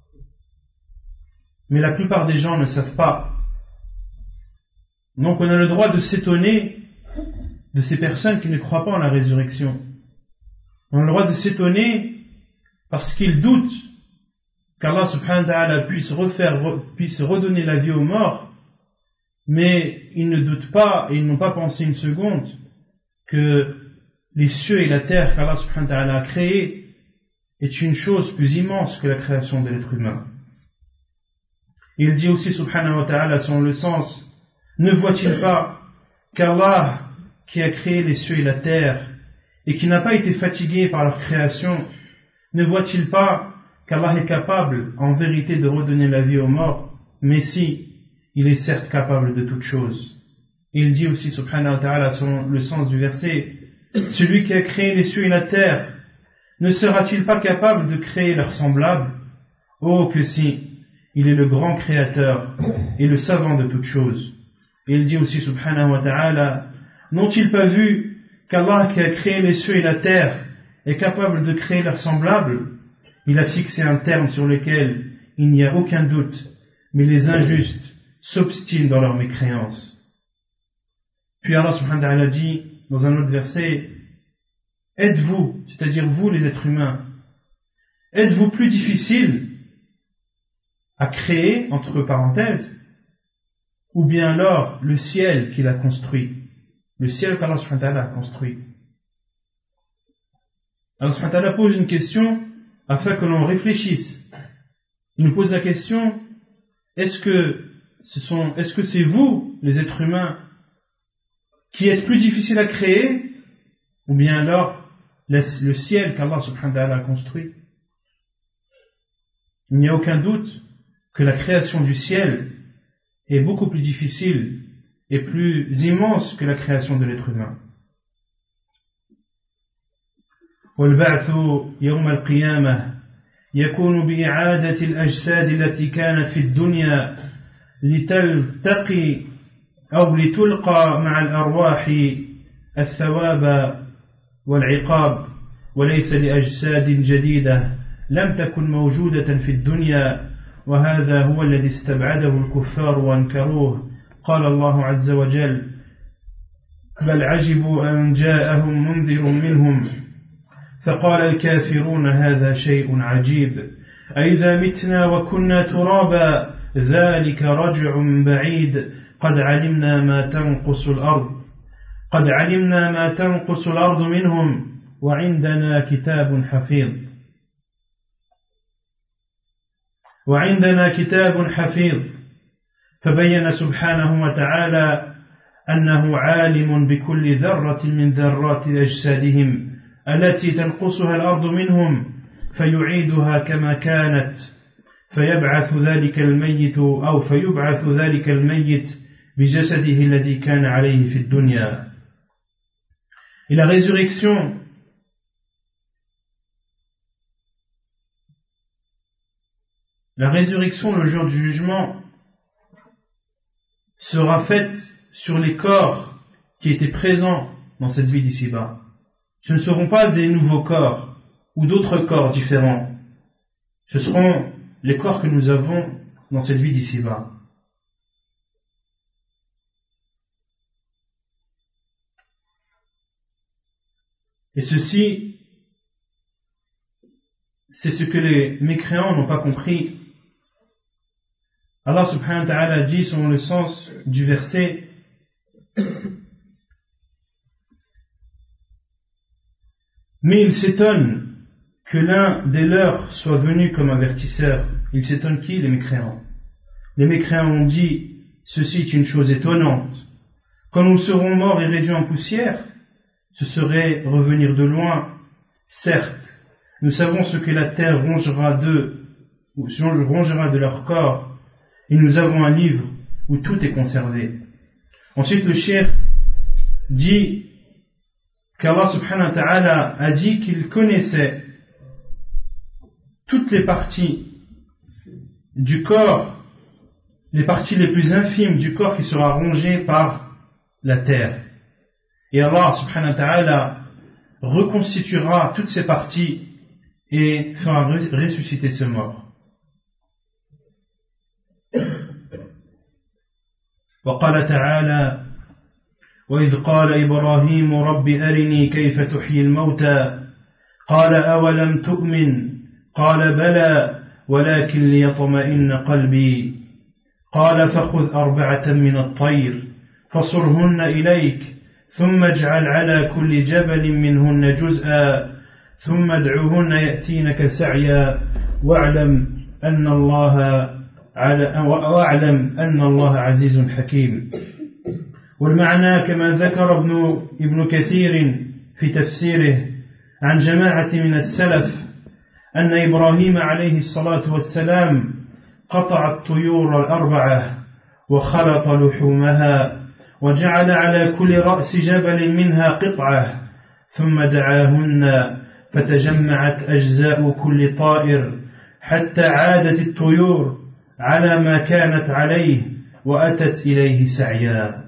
[SPEAKER 1] Mais la plupart des gens ne savent pas. Donc on a le droit de s'étonner de ces personnes qui ne croient pas en la résurrection. On a le droit de s'étonner parce qu'ils doutent qu'Allah subhanahu wa ta'ala puisse refaire, puisse redonner la vie aux morts, mais ils ne doutent pas et ils n'ont pas pensé une seconde que les cieux et la terre qu'Allah subhanahu wa ta'ala a créés est une chose plus immense que la création de l'être humain. Il dit aussi subhanahu wa ta'ala selon le sens, ne voit-il pas qu'Allah qui a créé les cieux et la terre et qui n'a pas été fatigué par leur création, ne voit-il pas qu'Allah est capable en vérité de redonner la vie aux morts, mais si, il est certes capable de toutes choses. Et il dit aussi subhanahu wa ta'ala selon le sens du verset, celui qui a créé les cieux et la terre, ne sera-t-il pas capable de créer leurs semblables? Oh que si, il est le grand créateur et le savant de toutes choses. Et il dit aussi subhanahu wa ta'ala, n'ont-ils pas vu qu'Allah qui a créé les cieux et la terre est capable de créer leurs semblables? Il a fixé un terme sur lequel il n'y a aucun doute, mais les injustes s'obstinent dans leur mécréance. Puis Allah subhanahu wa ta'ala dit dans un autre verset, êtes-vous, c'est-à-dire vous les êtres humains, êtes-vous plus difficile à créer, entre parenthèses, ou bien alors le ciel qu'il a construit, le ciel qu'Allah subhanahu wa ta'ala a construit. Allah subhanahu wa ta'ala pose une question afin que l'on réfléchisse. Il nous pose la question, est-ce que ce sont, est-ce que c'est vous, les êtres humains, qui êtes plus difficiles à créer, ou bien alors le ciel qu'Allah subhanahu wa ta'ala a construit? Il n'y a aucun doute que la création du ciel est beaucoup plus difficile et plus immense que la création de l'être humain. والبعث يوم القيامة يكون بإعادة الأجساد التي كانت في الدنيا لتلتقي أو لتلقى مع الأرواح الثواب والعقاب وليس لأجساد جديدة لم تكن موجودة في الدنيا وهذا هو الذي استبعده الكفار وانكروه قال الله عز وجل بل عجبوا أن جاءهم منذر منهم فقال الكافرون هذا شيء عجيب أئذا متنا وكنا ترابا ذلك رجع بعيد قد علمنا ما تنقص الأرض قد علمنا ما تنقص الأرض منهم وعندنا كتاب حفيظ وعندنا كتاب حفيظ فبين سبحانه وتعالى أنه عالم بكل ذرة من ذرات أجسادهم التي تنقصها الأرض منهم فيعيدها كما كانت فيبعث ذلك الميت أو فيبعث ذلك الميت بجسده الذي كان عليه في الدنيا. Et la résurrection la résurrection le jour du jugement sera faite sur les corps qui étaient présents dans cette vie d'ici-bas. Ce ne seront pas des nouveaux corps ou d'autres corps différents. Ce seront les corps que nous avons dans cette vie d'ici-bas. Et ceci, c'est ce que les mécréants n'ont pas compris. Allah subhanahu wa ta'ala dit selon le sens du verset mais ils s'étonnent que l'un des leurs soit venu comme avertisseur. Ils s'étonnent qui? Les mécréants. Les mécréants ont dit ceci est une chose étonnante. Quand nous serons morts et réduits en poussière, ce serait revenir de loin. Certes, nous savons ce que la terre rongera d'eux, ou rongera de leur corps, et nous avons un livre où tout est conservé. Ensuite, le cheikh dit qu'Allah subhanahu wa ta'ala a dit qu'il connaissait toutes les parties du corps les parties les plus infimes du corps qui sera rongée par la terre. Et Allah subhanahu wa ta'ala reconstituera toutes ces parties et fera ressusciter ce mort. وقال تعالى وإذ قال إبراهيم رب أرني كيف تحيي الموتى قال أولم تؤمن قال بلى ولكن ليطمئن قلبي قال فخذ أربعة من الطير فصرهن إليك ثم اجعل على كل جبل منهن جزءا ثم ادعوهن يأتينك سعيا واعلم أن الله واعلم أن الله عزيز حكيم. والمعنى كما ذكر ابن ابن كثير في تفسيره عن جماعة من السلف أن إبراهيم عليه الصلاة والسلام قطع الطيور الأربعة وخلط لحومها وجعل على كل رأس جبل منها قطعة ثم دعاهن فتجمعت أجزاء كل طائر حتى عادت الطيور على ما كانت عليه وأتت إليه سعيا.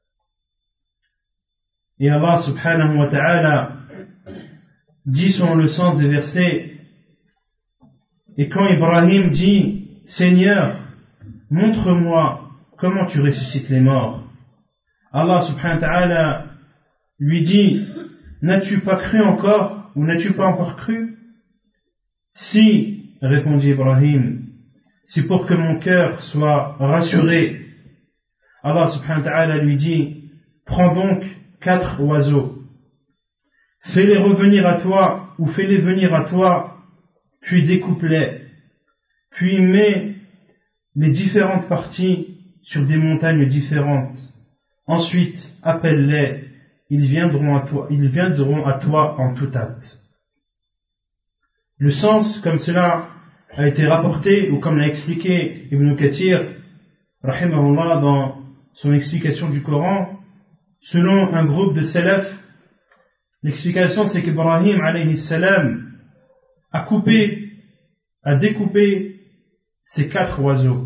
[SPEAKER 1] Et Allah subhanahu wa ta'ala dit selon le sens des versets, et quand Ibrahim dit Seigneur, montre-moi comment tu ressuscites les morts, Allah subhanahu wa ta'ala lui dit, n'as-tu pas cru encore ou n'as-tu pas encore cru? Si, répondit Ibrahim, c'est pour que mon cœur soit rassuré. Allah subhanahu wa ta'ala lui dit, prends donc quatre oiseaux, fais-les revenir à toi ou fais-les venir à toi, puis découpe-les, puis mets les différentes parties sur des montagnes différentes. Ensuite, appelle-les, ils viendront à toi, ils viendront à toi en tout hâte. Le sens, comme cela a été rapporté, ou comme l'a expliqué Ibn Kathir, rahimahullah, dans son explication du Coran, selon un groupe de salaf, l'explication c'est qu'Ibrahim alayhi salam a coupé, a découpé ces quatre oiseaux,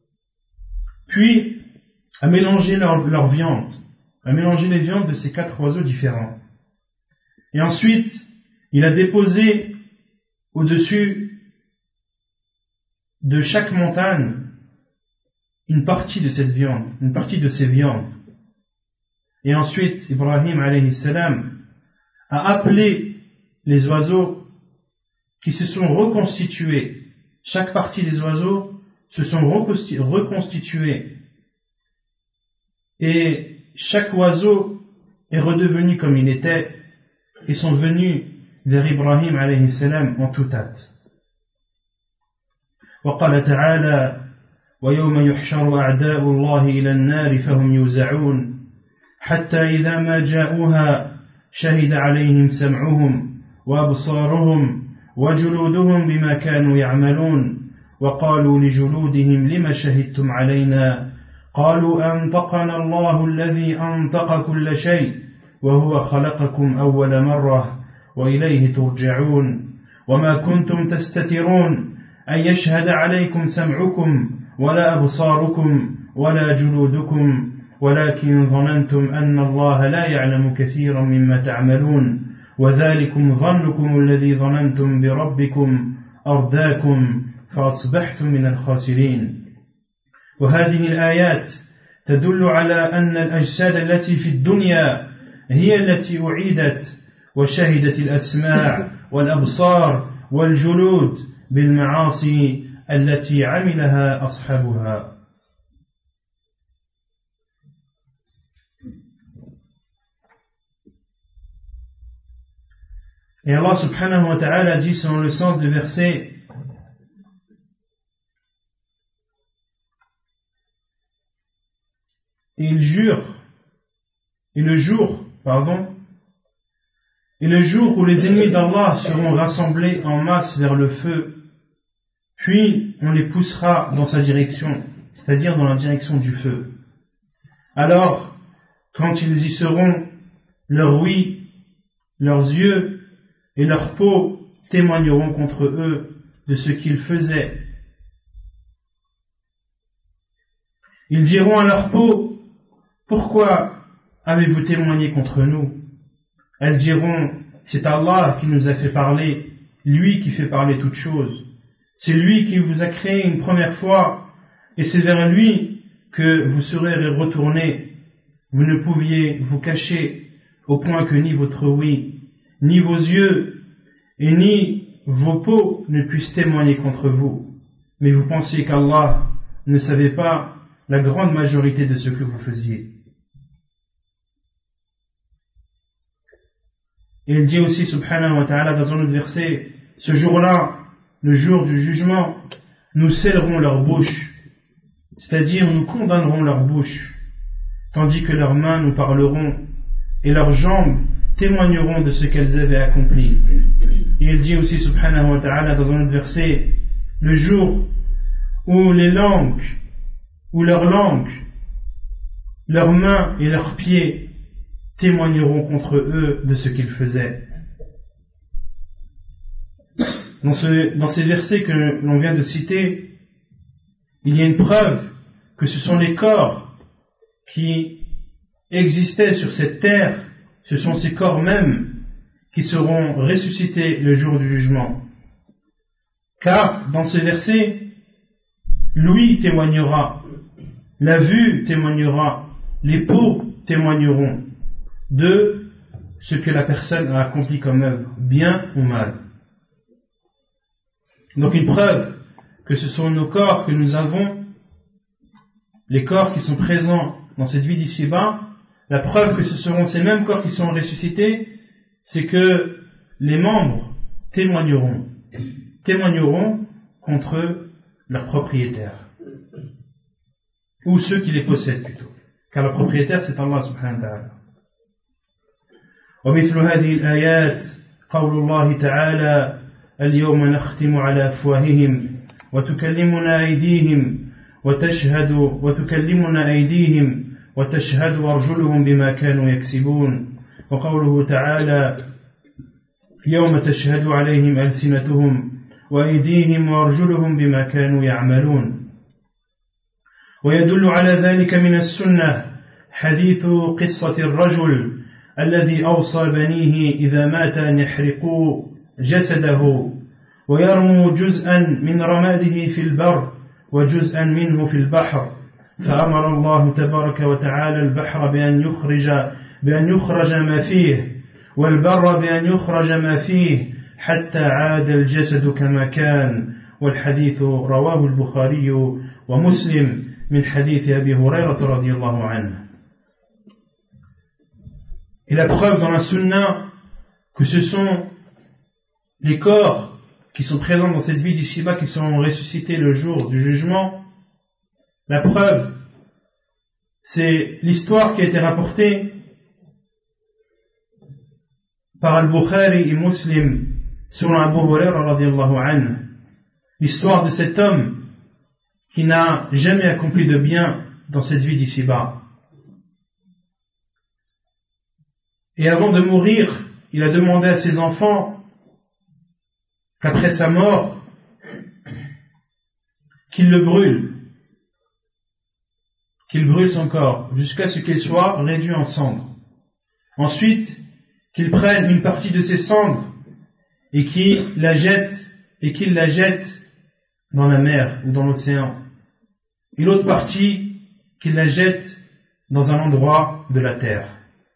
[SPEAKER 1] puis a mélangé leur, leur viande, a mélangé les viandes de ces quatre oiseaux différents. Et ensuite, il a déposé au-dessus de chaque montagne une partie de cette viande, une partie de ces viandes. Et ensuite, Ibrahim alayhi salam a appelé les oiseaux qui se sont reconstitués. Chaque partie des oiseaux se sont reconstitués. Et chaque oiseau est redevenu comme il était et sont venus vers Ibrahim alayhi salam en toute hâte. وقال تعالى ويوم يحشر أعداء الله إلى النار فهم يوزعون حتى إذا ما جاءوها شهد عليهم سمعهم وأبصارهم وجلودهم بما كانوا يعملون وقالوا لجلودهم لم شهدتم علينا قالوا أنطقنا الله الذي أنطق كل شيء وهو خلقكم أول مرة وإليه ترجعون وما كنتم تستترون أن يشهد عليكم سمعكم ولا أبصاركم ولا جلودكم ولكن ظننتم أن الله لا يعلم كثيرا مما تعملون وذلكم ظنكم الذي ظننتم بربكم أرداكم فأصبحتم من الخاسرين. وهذه الآيات تدل على أن الأجساد التي في الدنيا هي التي أعيدت وشهدت الأسماع والأبصار والجلود بالمعاصي التي عملها أصحابها. Et Allah subhanahu wa ta'ala dit selon le sens du verset, et il jure, et le jour, pardon, et le jour où les ennemis d'Allah seront rassemblés en masse vers le feu, puis on les poussera dans sa direction, c'est-à-dire dans la direction du feu. Alors, quand ils y seront, leur ouïe, leurs yeux et leur peau témoigneront contre eux de ce qu'ils faisaient. Ils diront à leur peau, pourquoi avez-vous témoigné contre nous? Elles diront, c'est Allah qui nous a fait parler, lui qui fait parler toutes choses. C'est lui qui vous a créé une première fois, et c'est vers lui que vous serez retournés. Vous ne pouviez vous cacher au point que ni votre ouïe, ni vos yeux, et ni vos peaux ne puissent témoigner contre vous. Mais vous pensiez qu'Allah ne savait pas la grande majorité de ce que vous faisiez. Et il dit aussi, subhanahu wa ta'ala, dans un autre verset, ce jour-là, le jour du jugement, nous scellerons leur bouche, c'est-à-dire nous condamnerons leur bouche, tandis que leurs mains nous parleront et leurs jambes témoigneront de ce qu'elles avaient accompli. Et il dit aussi, subhanahu wa ta'ala, dans un autre verset, le jour où les langues, où leurs langues, leurs mains et leurs pieds témoigneront contre eux de ce qu'ils faisaient. Dans, ce, dans ces versets que l'on vient de citer, il y a une preuve que ce sont les corps qui existaient sur cette terre, ce sont ces corps mêmes qui seront ressuscités le jour du jugement. Car dans ce verset, l'ouïe témoignera, la vue témoignera, les peaux témoigneront de ce que la personne a accompli comme œuvre, bien ou mal. Donc une preuve que ce sont nos corps que nous avons, les corps qui sont présents dans cette vie d'ici-bas, la preuve que ce seront ces mêmes corps qui seront ressuscités, c'est que les membres témoigneront, témoigneront contre leur propriétaire, ou ceux qui les possèdent plutôt, car le propriétaire c'est Allah subhanahu wa ta'ala. ومثل هذه الآيات قول الله تعالى اليوم نختم على أفواههم وتكلمنا أيديهم وتشهد وتكلمنا أيديهم وتشهد أرجلهم بما كانوا يكسبون وقوله تعالى يوم تشهد عليهم ألسنتهم وأيديهم وأرجلهم بما كانوا يعملون. ويدل على ذلك من السنة حديث قصة الرجل الذي أوصى بنيه إذا مات أن يحرقوا جسده ويرموا جزءا من رماده في البر وجزءا منه في البحر فأمر الله تبارك وتعالى البحر بأن يخرج بأن يخرج ما فيه والبر بأن يخرج ما فيه حتى عاد الجسد كما كان. والحديث رواه البخاري ومسلم من حديث أبي هريرة رضي الله عنه. Et la preuve dans la sunna que ce sont les corps qui sont présents dans cette vie d'ici-bas qui seront ressuscités le jour du jugement, la preuve c'est l'histoire qui a été rapportée par Al-Bukhari et Muslim selon Abu Hurairah radiyallahu anhu, l'histoire de cet homme qui n'a jamais accompli de bien dans cette vie d'ici-bas. Et avant de mourir, il a demandé à ses enfants qu'après sa mort, qu'il le brûle, qu'il brûle son corps jusqu'à ce qu'il soit réduit en cendres. Ensuite, qu'il prenne une partie de ses cendres et qu'il la jette et qu'il la jette dans la mer ou dans l'océan, et l'autre partie qu'il la jette dans un endroit de la terre.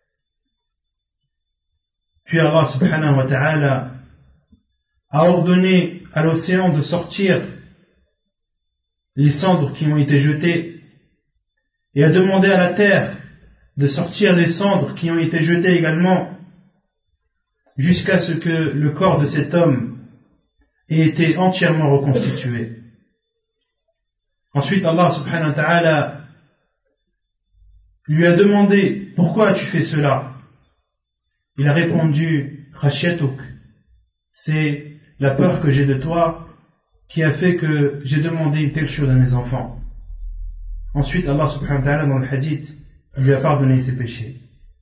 [SPEAKER 1] Puis Allah subhanahu wa ta'ala a ordonné à l'océan de sortir les cendres qui ont été jetées et a demandé à la terre de sortir les cendres qui ont été jetées également jusqu'à ce que le corps de cet homme ait été entièrement reconstitué. Ensuite Allah subhanahu wa ta'ala lui a demandé pourquoi tu fais cela. Il a répondu khashyatuk, c'est la peur que j'ai de toi qui a fait que j'ai demandé une telle chose à mes enfants. Ensuite Allah subhanahu wa ta'ala dans le hadith lui a pardonné ses péchés.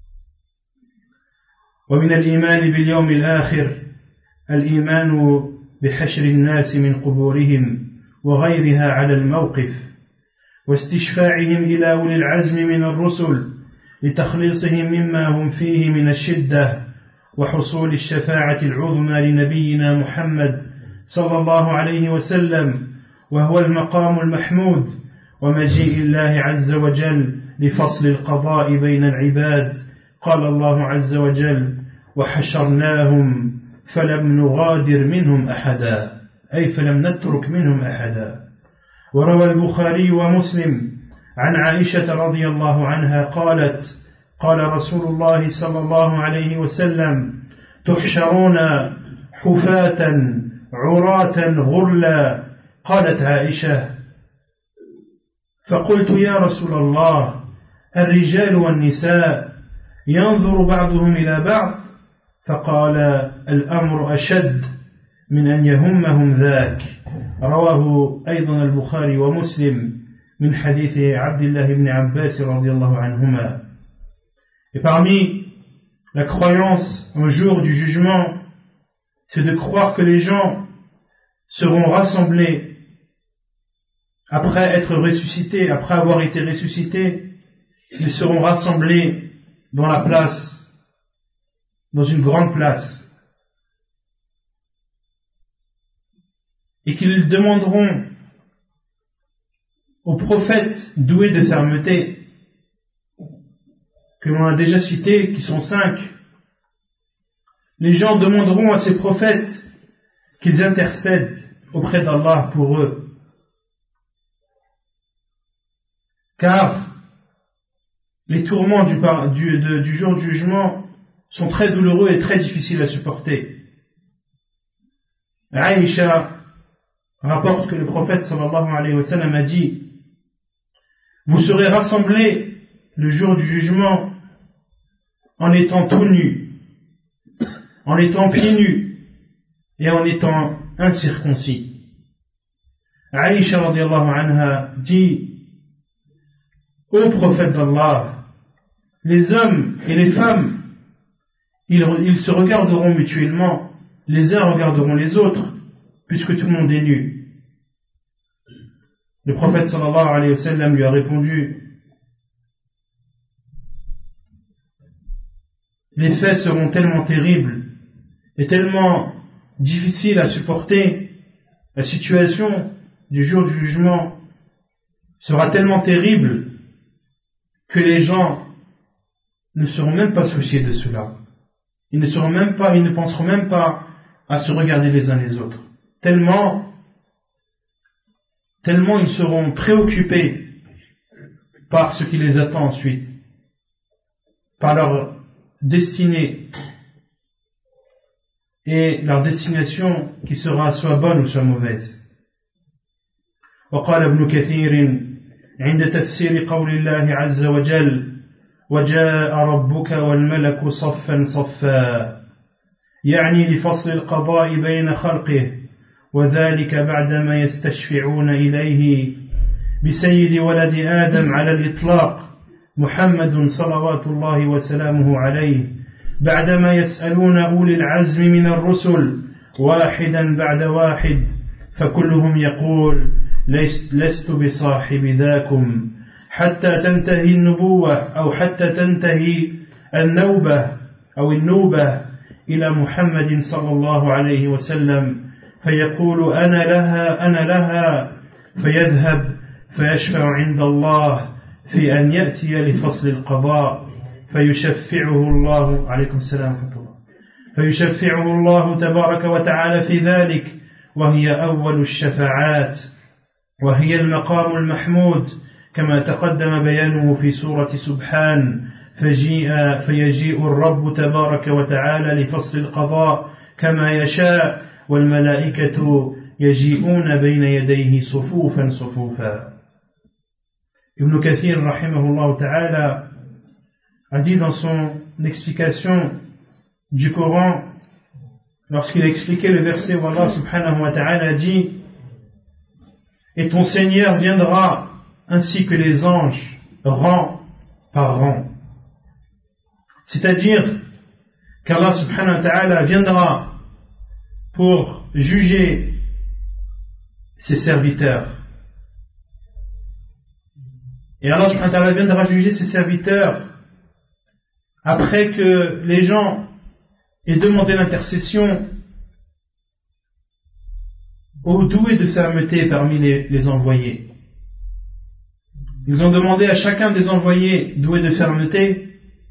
[SPEAKER 1] ومن الإيمان باليوم الآخر الإيمان بحشر الناس من قبورهم وغيرها على الموقف واستشفاعهم إلى أولي العزم من الرسل لتخليصهم مما هم فيه من الشدة وحصول الشفاعة العظمى لنبينا محمد صلى الله عليه وسلم وهو المقام المحمود ومجيء الله عز وجل لفصل القضاء بين العباد. قال الله عز وجل وحشرناهم فلم نغادر منهم أحدا أي فلم نترك منهم أحدا. وروى البخاري ومسلم عن عائشة رضي الله عنها قالت قال رسول الله صلى الله عليه وسلم تحشرون حفاة عراة غرلا. قالت عائشة فقلت يا رسول الله الرجال والنساء ينظر بعضهم إلى بعض؟ فقال الأمر أشد من أن يهمهم ذاك. رواه أيضا البخاري ومسلم من حديث عبد الله بن عباس رضي الله عنهما. Et parmi la croyance au jour du jugement, c'est de croire que les gens seront rassemblés après être ressuscités, après avoir été ressuscités, ils seront rassemblés dans la place, dans une grande place, et qu'ils demanderont aux prophètes doués de fermeté, que l'on a déjà cités, qui sont cinq. Les gens demanderont à ces prophètes qu'ils intercèdent auprès d'Allah pour eux. Car les tourments du, du, de, du jour du jugement sont très douloureux et très difficiles à supporter. Aïcha rapporte que le prophète sallallahu alayhi wa sallam a dit: vous serez rassemblés le jour du jugement en étant tout nus, en étant pieds nus et en étant incirconcis. Aïcha radiyallahu anha dit: ô prophète d'Allah, les hommes et les femmes, ils, ils se regarderont mutuellement, les uns regarderont les autres, puisque tout le monde est nu. Le prophète sallallahu alayhi wa sallam lui a répondu: les faits seront tellement terribles et tellement difficiles à supporter, la situation du jour du jugement sera tellement terrible que les gens ne seront même pas souciés de cela. Ils ne seront même pas, ils ne penseront même pas à se regarder les uns les autres. Tellement, tellement ils seront préoccupés par ce qui les attend ensuite, par leur destinée et leur destination qui sera soit bonne ou soit mauvaise. وقال ابن كثير عند تفسير قول الله عز وجل وجاء ربك والملك صفا صفا يعني لفصل القضاء بين خلقه وذلك بعدما يستشفعون إليه بسيد ولد آدم على الإطلاق محمد صلوات الله وسلامه عليه بعدما يسألون أولي العزم من الرسل واحدا بعد واحد فكلهم يقول لست بصاحب ذاكم حتى تنتهي النبوة أو حتى تنتهي النوبة أو النوبة إلى محمد صلى الله عليه وسلم فيقول أنا لها أنا لها فيذهب فيشفع عند الله في أن يأتي لفصل القضاء فيشفعه الله عليكم السلام ورحمة الله فيشفعه الله تبارك وتعالى في ذلك وهي أول الشفاعات وهي المقام المحمود كما تقدم بيانه في سورة سبحان فجيء فيجيء الرب تبارك وتعالى لفصل القضاء كما يشاء والملائكة يجيئون بين يديه صفوفا صفوفا. Ibn Kathir rahimahullah ta'ala a dit dans son explication du Coran, lorsqu'il a expliqué le verset où Allah subhanahu wa ta'ala a dit: et ton Seigneur viendra ainsi que les anges, rang par rang. C'est-à-dire qu'Allah subhanahu wa ta'ala viendra pour juger ses serviteurs. Et Allah subhanahu wa ta'ala viendra juger ses serviteurs après que les gens aient demandé l'intercession aux doués de fermeté parmi les, les envoyés. Ils ont demandé à chacun des envoyés doués de fermeté.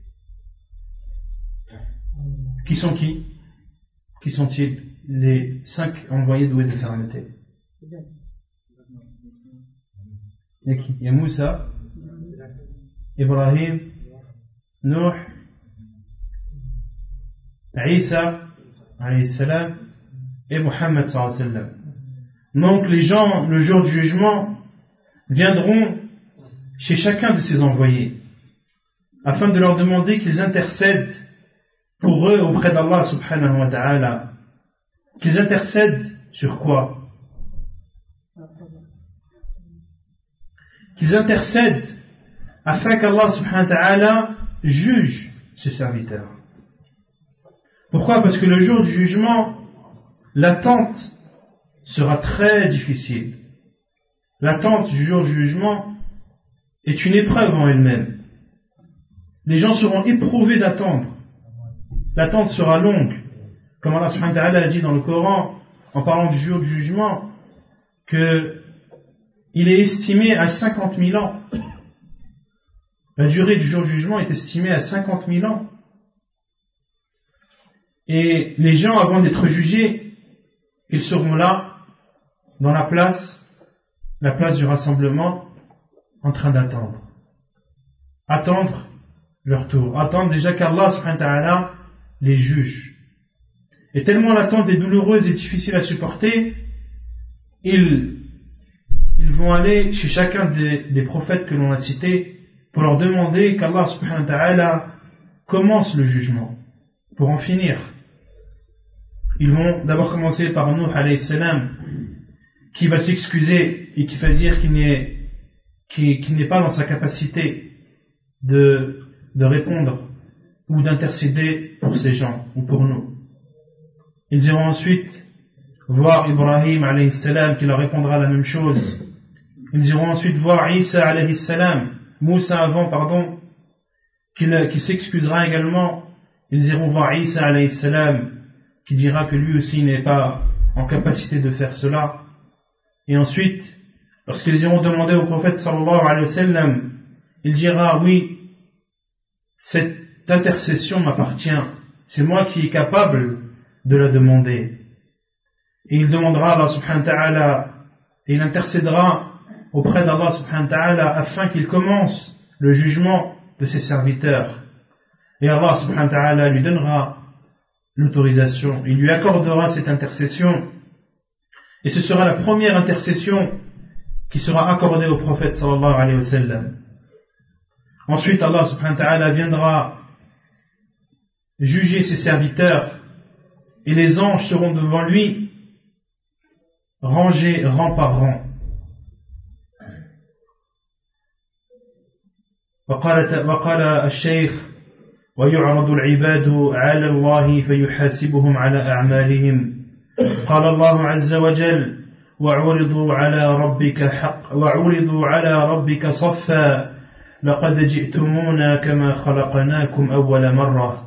[SPEAKER 1] Qui sont qui? Qui sont-ils? Les cinq envoyés doués de fermeté. Il y a qui? Il y a Moussa, Ibrahim, Nuh, Isa, alayhi salam, et Muhammad sallallahu alayhi wa sallam. Donc les gens, le jour du jugement, viendront chez chacun de ces envoyés, afin de leur demander qu'ils intercèdent pour eux auprès d'Allah subhanahu wa ta'ala. Qu'ils intercèdent sur quoi? Qu'ils intercèdent afin qu'Allah subhanahu wa ta'ala juge ses serviteurs. Pourquoi? Parce que le jour du jugement, l'attente sera très difficile. L'attente du jour du jugement est une épreuve en elle-même. Les gens seront éprouvés d'attendre. L'attente sera longue. Comme Allah subhanahu wa ta'ala a dit dans le Coran, en parlant du jour du jugement, que il est estimé à cinquante mille ans. La durée du jour du jugement est estimée à cinquante mille ans. Et les gens, avant d'être jugés, ils seront là, dans la place, la place du rassemblement, en train d'attendre. Attendre leur tour. Attendre déjà qu'Allah subhanahu wa ta'ala les juge. Et tellement l'attente est douloureuse et difficile à supporter, ils, ils vont aller chez chacun des, des prophètes que l'on a cités pour leur demander qu'Allah subhanahu wa ta'ala commence le jugement, pour en finir. Ils vont d'abord commencer par Nuh alayhi salam, qui va s'excuser et qui va dire qu'il n'est, qu'il, qu'il n'est pas dans sa capacité de, de répondre ou d'intercéder pour ces gens ou pour nous. Ils iront ensuite voir Ibrahim alayhi salam qui leur répondra la même chose. Ils iront ensuite voir Isa alayhi salam, Moussa avant, pardon, qui, qui s'excusera également. Ils iront voir Isa alayhi salam qui dira que lui aussi n'est pas en capacité de faire cela. Et ensuite, lorsqu'ils iront demander au prophète sallallahu alayhi wa sallam, il dira oui, cette intercession m'appartient, c'est moi qui est capable de la demander. Et il demandera à Allah subhanahu wa ta'ala, et il intercédera auprès d'Allah subhanahu wa ta'ala afin qu'il commence le jugement de ses serviteurs. Et Allah subhanahu wa ta'ala lui donnera l'autorisation, il lui accordera cette intercession, et ce sera la première intercession qui sera accordée au prophète sallallahu alayhi wa sallam. Ensuite Allah subhanahu wa ta'ala viendra juger ses serviteurs, et les anges seront devant lui, rangés rang par rang. وقال, وقال الشيخ ويعرض العباد على الله فيحاسبهم على أعمالهم. قال الله عز وجل وعرضوا على ربك حق وعرضوا على ربك صفا لقد جئتمونا كما خلقناكم أول مرة.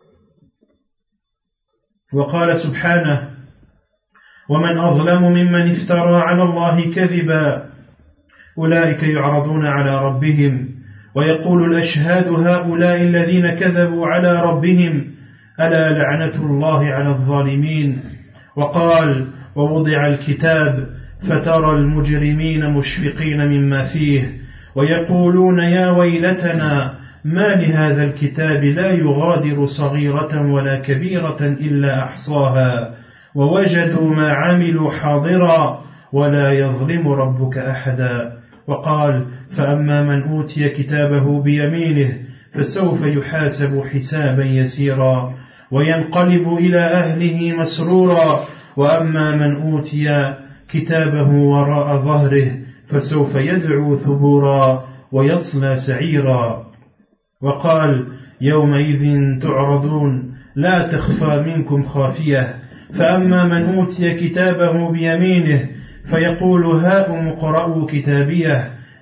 [SPEAKER 1] وقال سبحانه ومن أظلم ممن افترى على الله كذبا أولئك يعرضون على ربهم ويقول الأشهاد هؤلاء الذين كذبوا على ربهم ألا لعنة الله على الظالمين. وقال ووضع الكتاب فترى المجرمين مشفقين مما فيه ويقولون يا ويلتنا ما لهذا الكتاب لا يغادر صغيرة ولا كبيرة إلا أحصاها ووجدوا ما عملوا حاضرا ولا يظلم ربك أحدا. وقال فأما من أوتي كتابه بيمينه فسوف يحاسب حسابا يسيرا وينقلب إلى أهله مسرورا وأما من أوتي كتابه وراء ظهره فسوف يدعو ثبورا ويصلى سعيرا. وقال يومئذ تعرضون لا تخفى منكم خافية فأما من أوتي كتابه بيمينه فيقول هاؤم اقرءوا كتابيه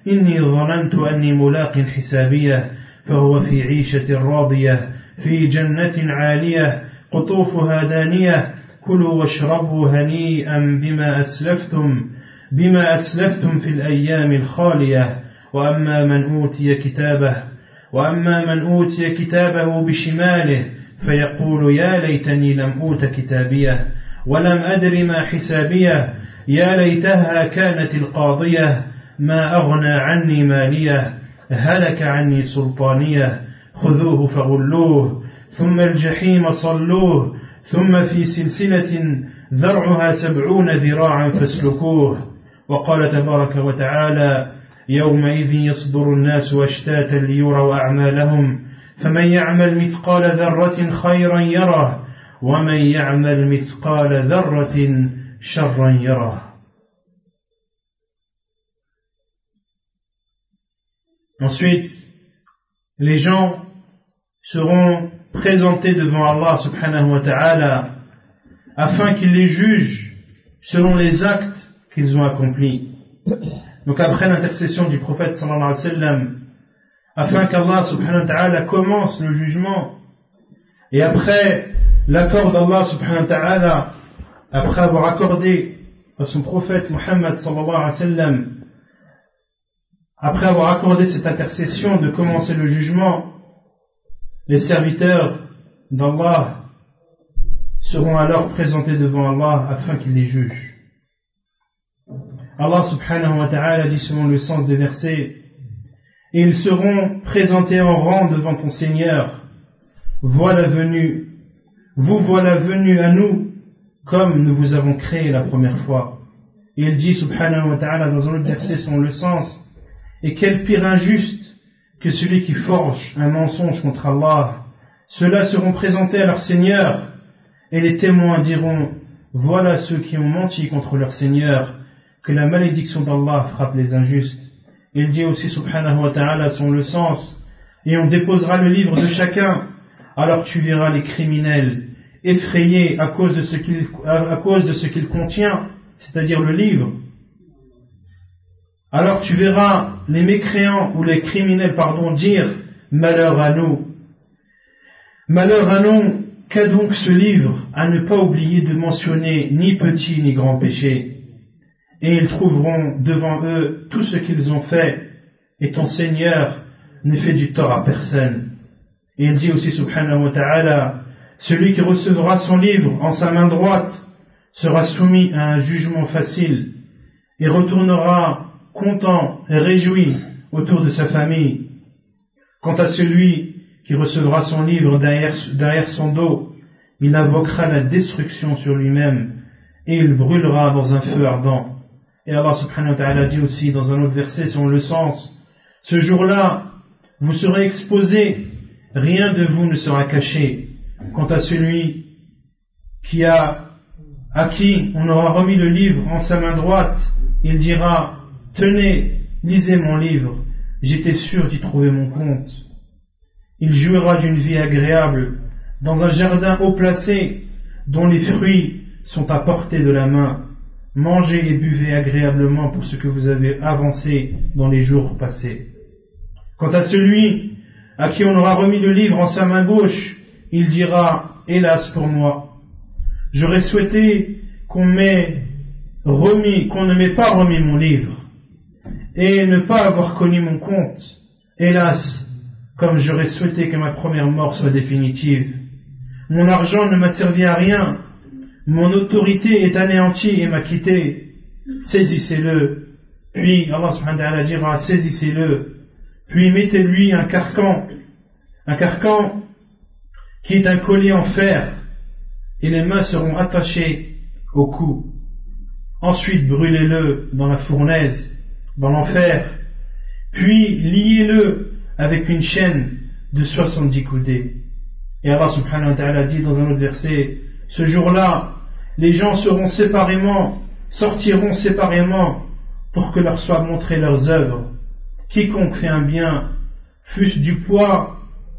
[SPEAKER 1] إني ظننت أني ملاق حسابيه فهو في عيشة راضية في جنة عالية قطوفها دانية كلوا واشربوا هنيئا بما أسلفتم بما أسلفتم في الأيام الخالية وأما من أوتي كتابه وأما من أوتي كتابه بشماله فيقول يا ليتني لم أوت كتابيه ولم أدر ما حسابيه يا ليتها كانت القاضية ما أغنى عني ماليه هلك عني سلطانيه خذوه فغلوه ثم الجحيم صلوه ثم في سلسلة ذرعها سبعون ذراعا فاسلكوه وقال تبارك وتعالى يومئذ يصدر الناس أشتاتا ليروا أعمالهم فمن يعمل مثقال ذرة خيرا يره ومن يعمل مثقال ذرة شرا يره. Ensuite, les gens seront présentés devant Allah subhanahu wa ta'ala afin qu'il les juge selon les actes qu'ils ont accomplis. Donc après l'intercession du prophète sallallahu alayhi wa sallam, afin qu'Allah subhanahu wa ta'ala commence le jugement, et après l'accord d'Allah subhanahu wa ta'ala, après avoir accordé à son prophète Muhammad sallallahu alayhi wa sallam, après avoir accordé cette intercession de commencer le jugement, les serviteurs d'Allah seront alors présentés devant Allah afin qu'il les juge. Allah subhanahu wa ta'ala dit selon le sens des versets, et ils seront présentés en rang devant ton Seigneur. Voilà venu, vous voilà venus à nous comme nous vous avons créé la première fois. Et il dit subhanahu wa ta'ala dans un autre verset selon le sens, et quel pire injuste que celui qui forge un mensonge contre Allah. Ceux-là seront présentés à leur Seigneur, et les témoins diront, voilà ceux qui ont menti contre leur Seigneur, que la malédiction d'Allah frappe les injustes. Il dit aussi subhanahu wa ta'ala selon le sens, et on déposera le livre de chacun, alors tu verras les criminels effrayés à cause de ce qu'il, à cause de ce qu'il contient, c'est-à-dire le livre. Alors tu verras les mécréants ou les criminels, pardon, dire malheur à nous. Malheur à nous, qu'a donc ce livre à ne pas oublier de mentionner ni petit ni grand péché. Et ils trouveront devant eux tout ce qu'ils ont fait, et ton Seigneur ne fait du tort à personne. Et il dit aussi subhanahu wa ta'ala, celui qui recevra son livre en sa main droite sera soumis à un jugement facile et retournera content et réjoui autour de sa famille. Quant à celui qui recevra son livre derrière, derrière son dos, il invoquera la destruction sur lui-même et il brûlera dans un feu ardent. Et Allah subhanahu wa ta'ala dit aussi dans un autre verset selon le sens, ce jour-là, vous serez exposés, rien de vous ne sera caché. Quant à celui qui a, à qui on aura remis le livre en sa main droite, il dira, tenez, lisez mon livre, j'étais sûr d'y trouver mon compte. Il jouira d'une vie agréable, dans un jardin haut placé, dont les fruits sont à portée de la main. Mangez et buvez agréablement pour ce que vous avez avancé dans les jours passés. Quant à celui à qui on aura remis le livre en sa main gauche, il dira, hélas pour moi, j'aurais souhaité qu'on m'ait remis, qu'on ne m'ait pas remis mon livre, et ne pas avoir connu mon compte. Hélas, comme j'aurais souhaité que ma première mort soit définitive. Mon argent ne m'a servi à rien, mon autorité est anéantie et m'a quitté. Saisissez-le. Puis Allah subhanahu wa ta'ala dira, saisissez-le. Puis mettez-lui un carcan, un carcan qui est un collier en fer, et les mains seront attachées au cou. Ensuite brûlez-le dans la fournaise, dans l'enfer, puis liez-le avec une chaîne de soixante-dix coudées. Et Allah subhanahu wa ta'ala dit dans un autre verset, ce jour-là, les gens seront séparément, sortiront séparément pour que leur soient montrées leurs œuvres. Quiconque fait un bien, fût-ce du poids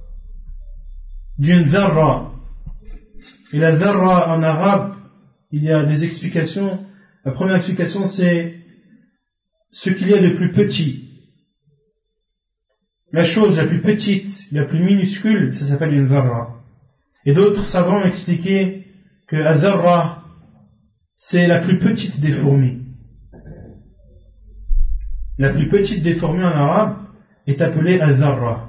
[SPEAKER 1] d'une dharra. Et la dharra en arabe, il y a des explications. La première explication, c'est ce qu'il y a de plus petit. la chose la plus petite, la plus minuscule, ça s'appelle une zarra. Et d'autres savants ont expliqué que la zarra, c'est la plus petite des fourmis. La plus petite des fourmis en arabe est appelée az-zarra.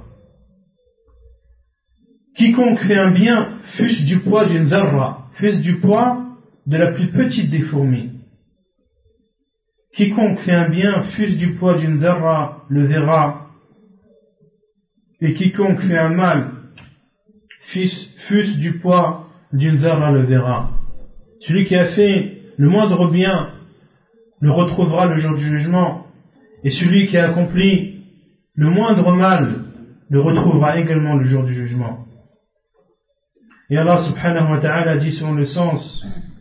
[SPEAKER 1] Quiconque fait un bien, fût-ce du poids d'une zarra, fût-ce du poids de la plus petite des fourmis. Quiconque fait un bien, fût-ce du poids d'une zarra, le verra. Et quiconque fait un mal, fût-ce du poids d'une zarra, le verra. Celui qui a fait le moindre bien le retrouvera le jour du jugement. Et celui qui a accompli le moindre mal le retrouvera également le jour du jugement. Et Allah subhanahu wa ta'ala dit selon le sens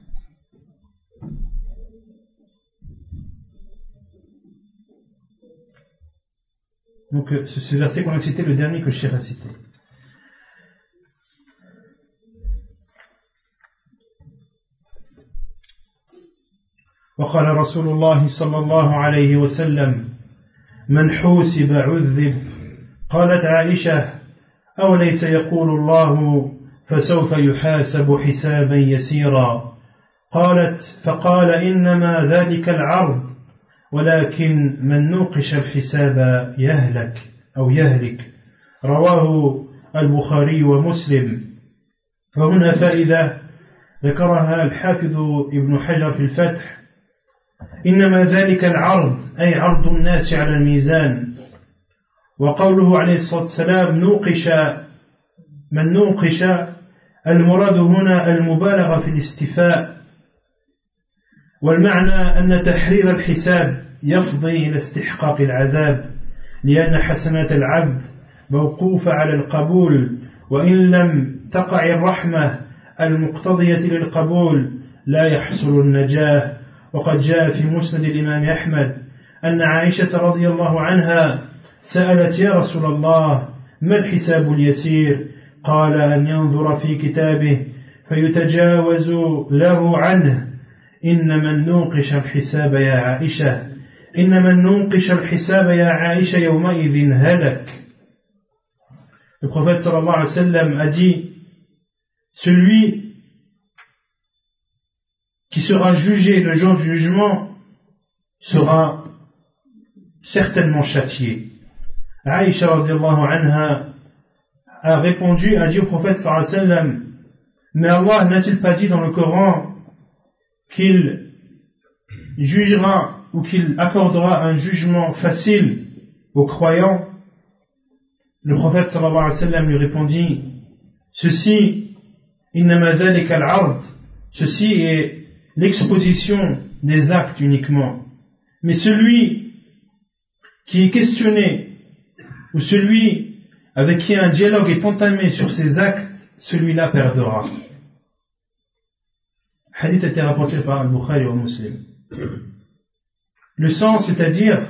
[SPEAKER 1] donc c'est ce verset qu'on a cité, le dernier que le Cheikh a cité. وقال رسول الله صلى الله عليه وسلم من حوسب عذب قالت عائشة أوليس يقول الله فسوف يحاسب حسابا يسيرا قالت فقال إنما ذلك العرض ولكن من نوقش الحساب يهلك أو يهلك رواه البخاري ومسلم. وهنا فائدة ذكرها الحافظ ابن حجر في الفتح إنما ذلك العرض أي عرض الناس على الميزان. وقوله عليه الصلاة والسلام نوقش من نوقش المراد هنا المبالغة في الاستيفاء والمعنى أن تحرير الحساب يفضي إلى استحقاق العذاب لأن حسنات العبد موقوفة على القبول وإن لم تقع الرحمة المقتضية للقبول لا يحصل النجاة. وقد جاء في مسند الإمام أحمد أن عائشة رضي الله عنها سألت يا رسول الله ما الحساب اليسير قال أن ينظر في كتابه فيتجاوز له عنه إن من نوقش الحساب يا عائشة إن من نوقش الحساب يا عائشة يومئذ هلك. Le prophète sallallahu alayhi wa sallam a dit celui qui sera jugé le jour du jugement sera certainement châtié. Aïcha radiallahu anha a répondu, a dit au prophète sallallahu alayhi wa sallam, mais Allah n'a-t-il pas dit dans le Coran qu'il jugera ou qu'il accordera un jugement facile aux croyants? Le prophète sallallahu alayhi wa sallam lui répondit, ceci, innama dhalika al-ard, ceci est l'exposition des actes uniquement. Mais celui qui est questionné ou celui avec qui un dialogue est entamé sur ses actes, celui-là perdra. Le hadith a été rapporté par Al-Bukhari et Muslim. Le sens, c'est-à-dire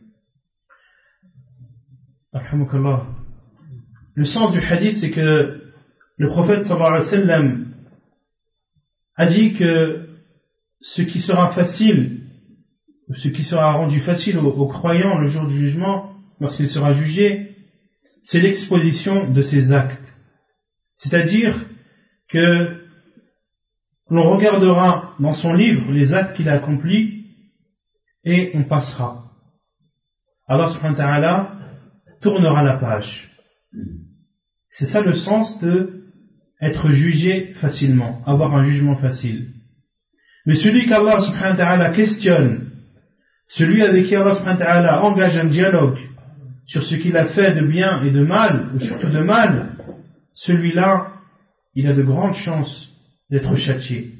[SPEAKER 1] le sens du hadith, c'est que le prophète sallallahu alayhi wa sallam a dit que ce qui sera facile, ou ce qui sera rendu facile aux, aux croyants le jour du jugement, lorsqu'il sera jugé, c'est l'exposition de ses actes. C'est-à-dire que l'on regardera dans son livre les actes qu'il a accomplis et on passera. Allah subhanahu wa ta'ala tournera la page. C'est ça le sens de être jugé facilement, avoir un jugement facile. Mais celui qu'Allah subhanahu wa ta'ala questionne, celui avec qui Allah subhanahu wa ta'ala engage un dialogue sur ce qu'il a fait de bien et de mal, ou surtout de mal, celui-là, il a de grandes chances d'être châtié.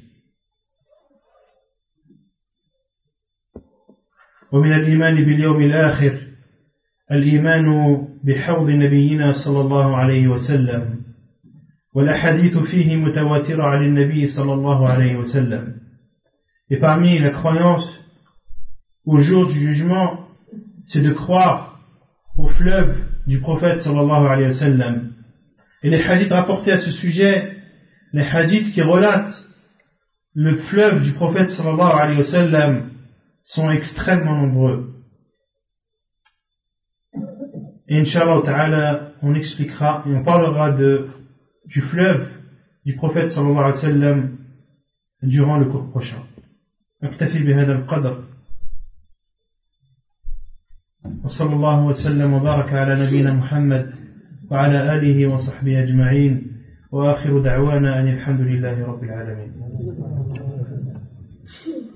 [SPEAKER 1] ومن الإيمان باليوم الآخر الإيمان بحوض نبينا صلى الله عليه وسلم والأحاديث فيه متواترة عن النبي صلى الله عليه وسلم. Et parmi la croyance au jour du jugement, c'est de croire au fleuve du prophète sallallahu alayhi wa sallam. Et les hadiths rapportés à ce sujet, les hadiths qui relatent le fleuve du prophète sallallahu alayhi wa sallam, sont extrêmement nombreux. Et Inch'Allah Ta'ala, on expliquera et on parlera de, du fleuve du prophète sallallahu alayhi wa sallam durant le cours prochain. أكتفي بهذا القدر وصلى الله وسلم وبارك على نبينا محمد وعلى آله وصحبه أجمعين وآخر دعوانا أن الحمد لله رب العالمين.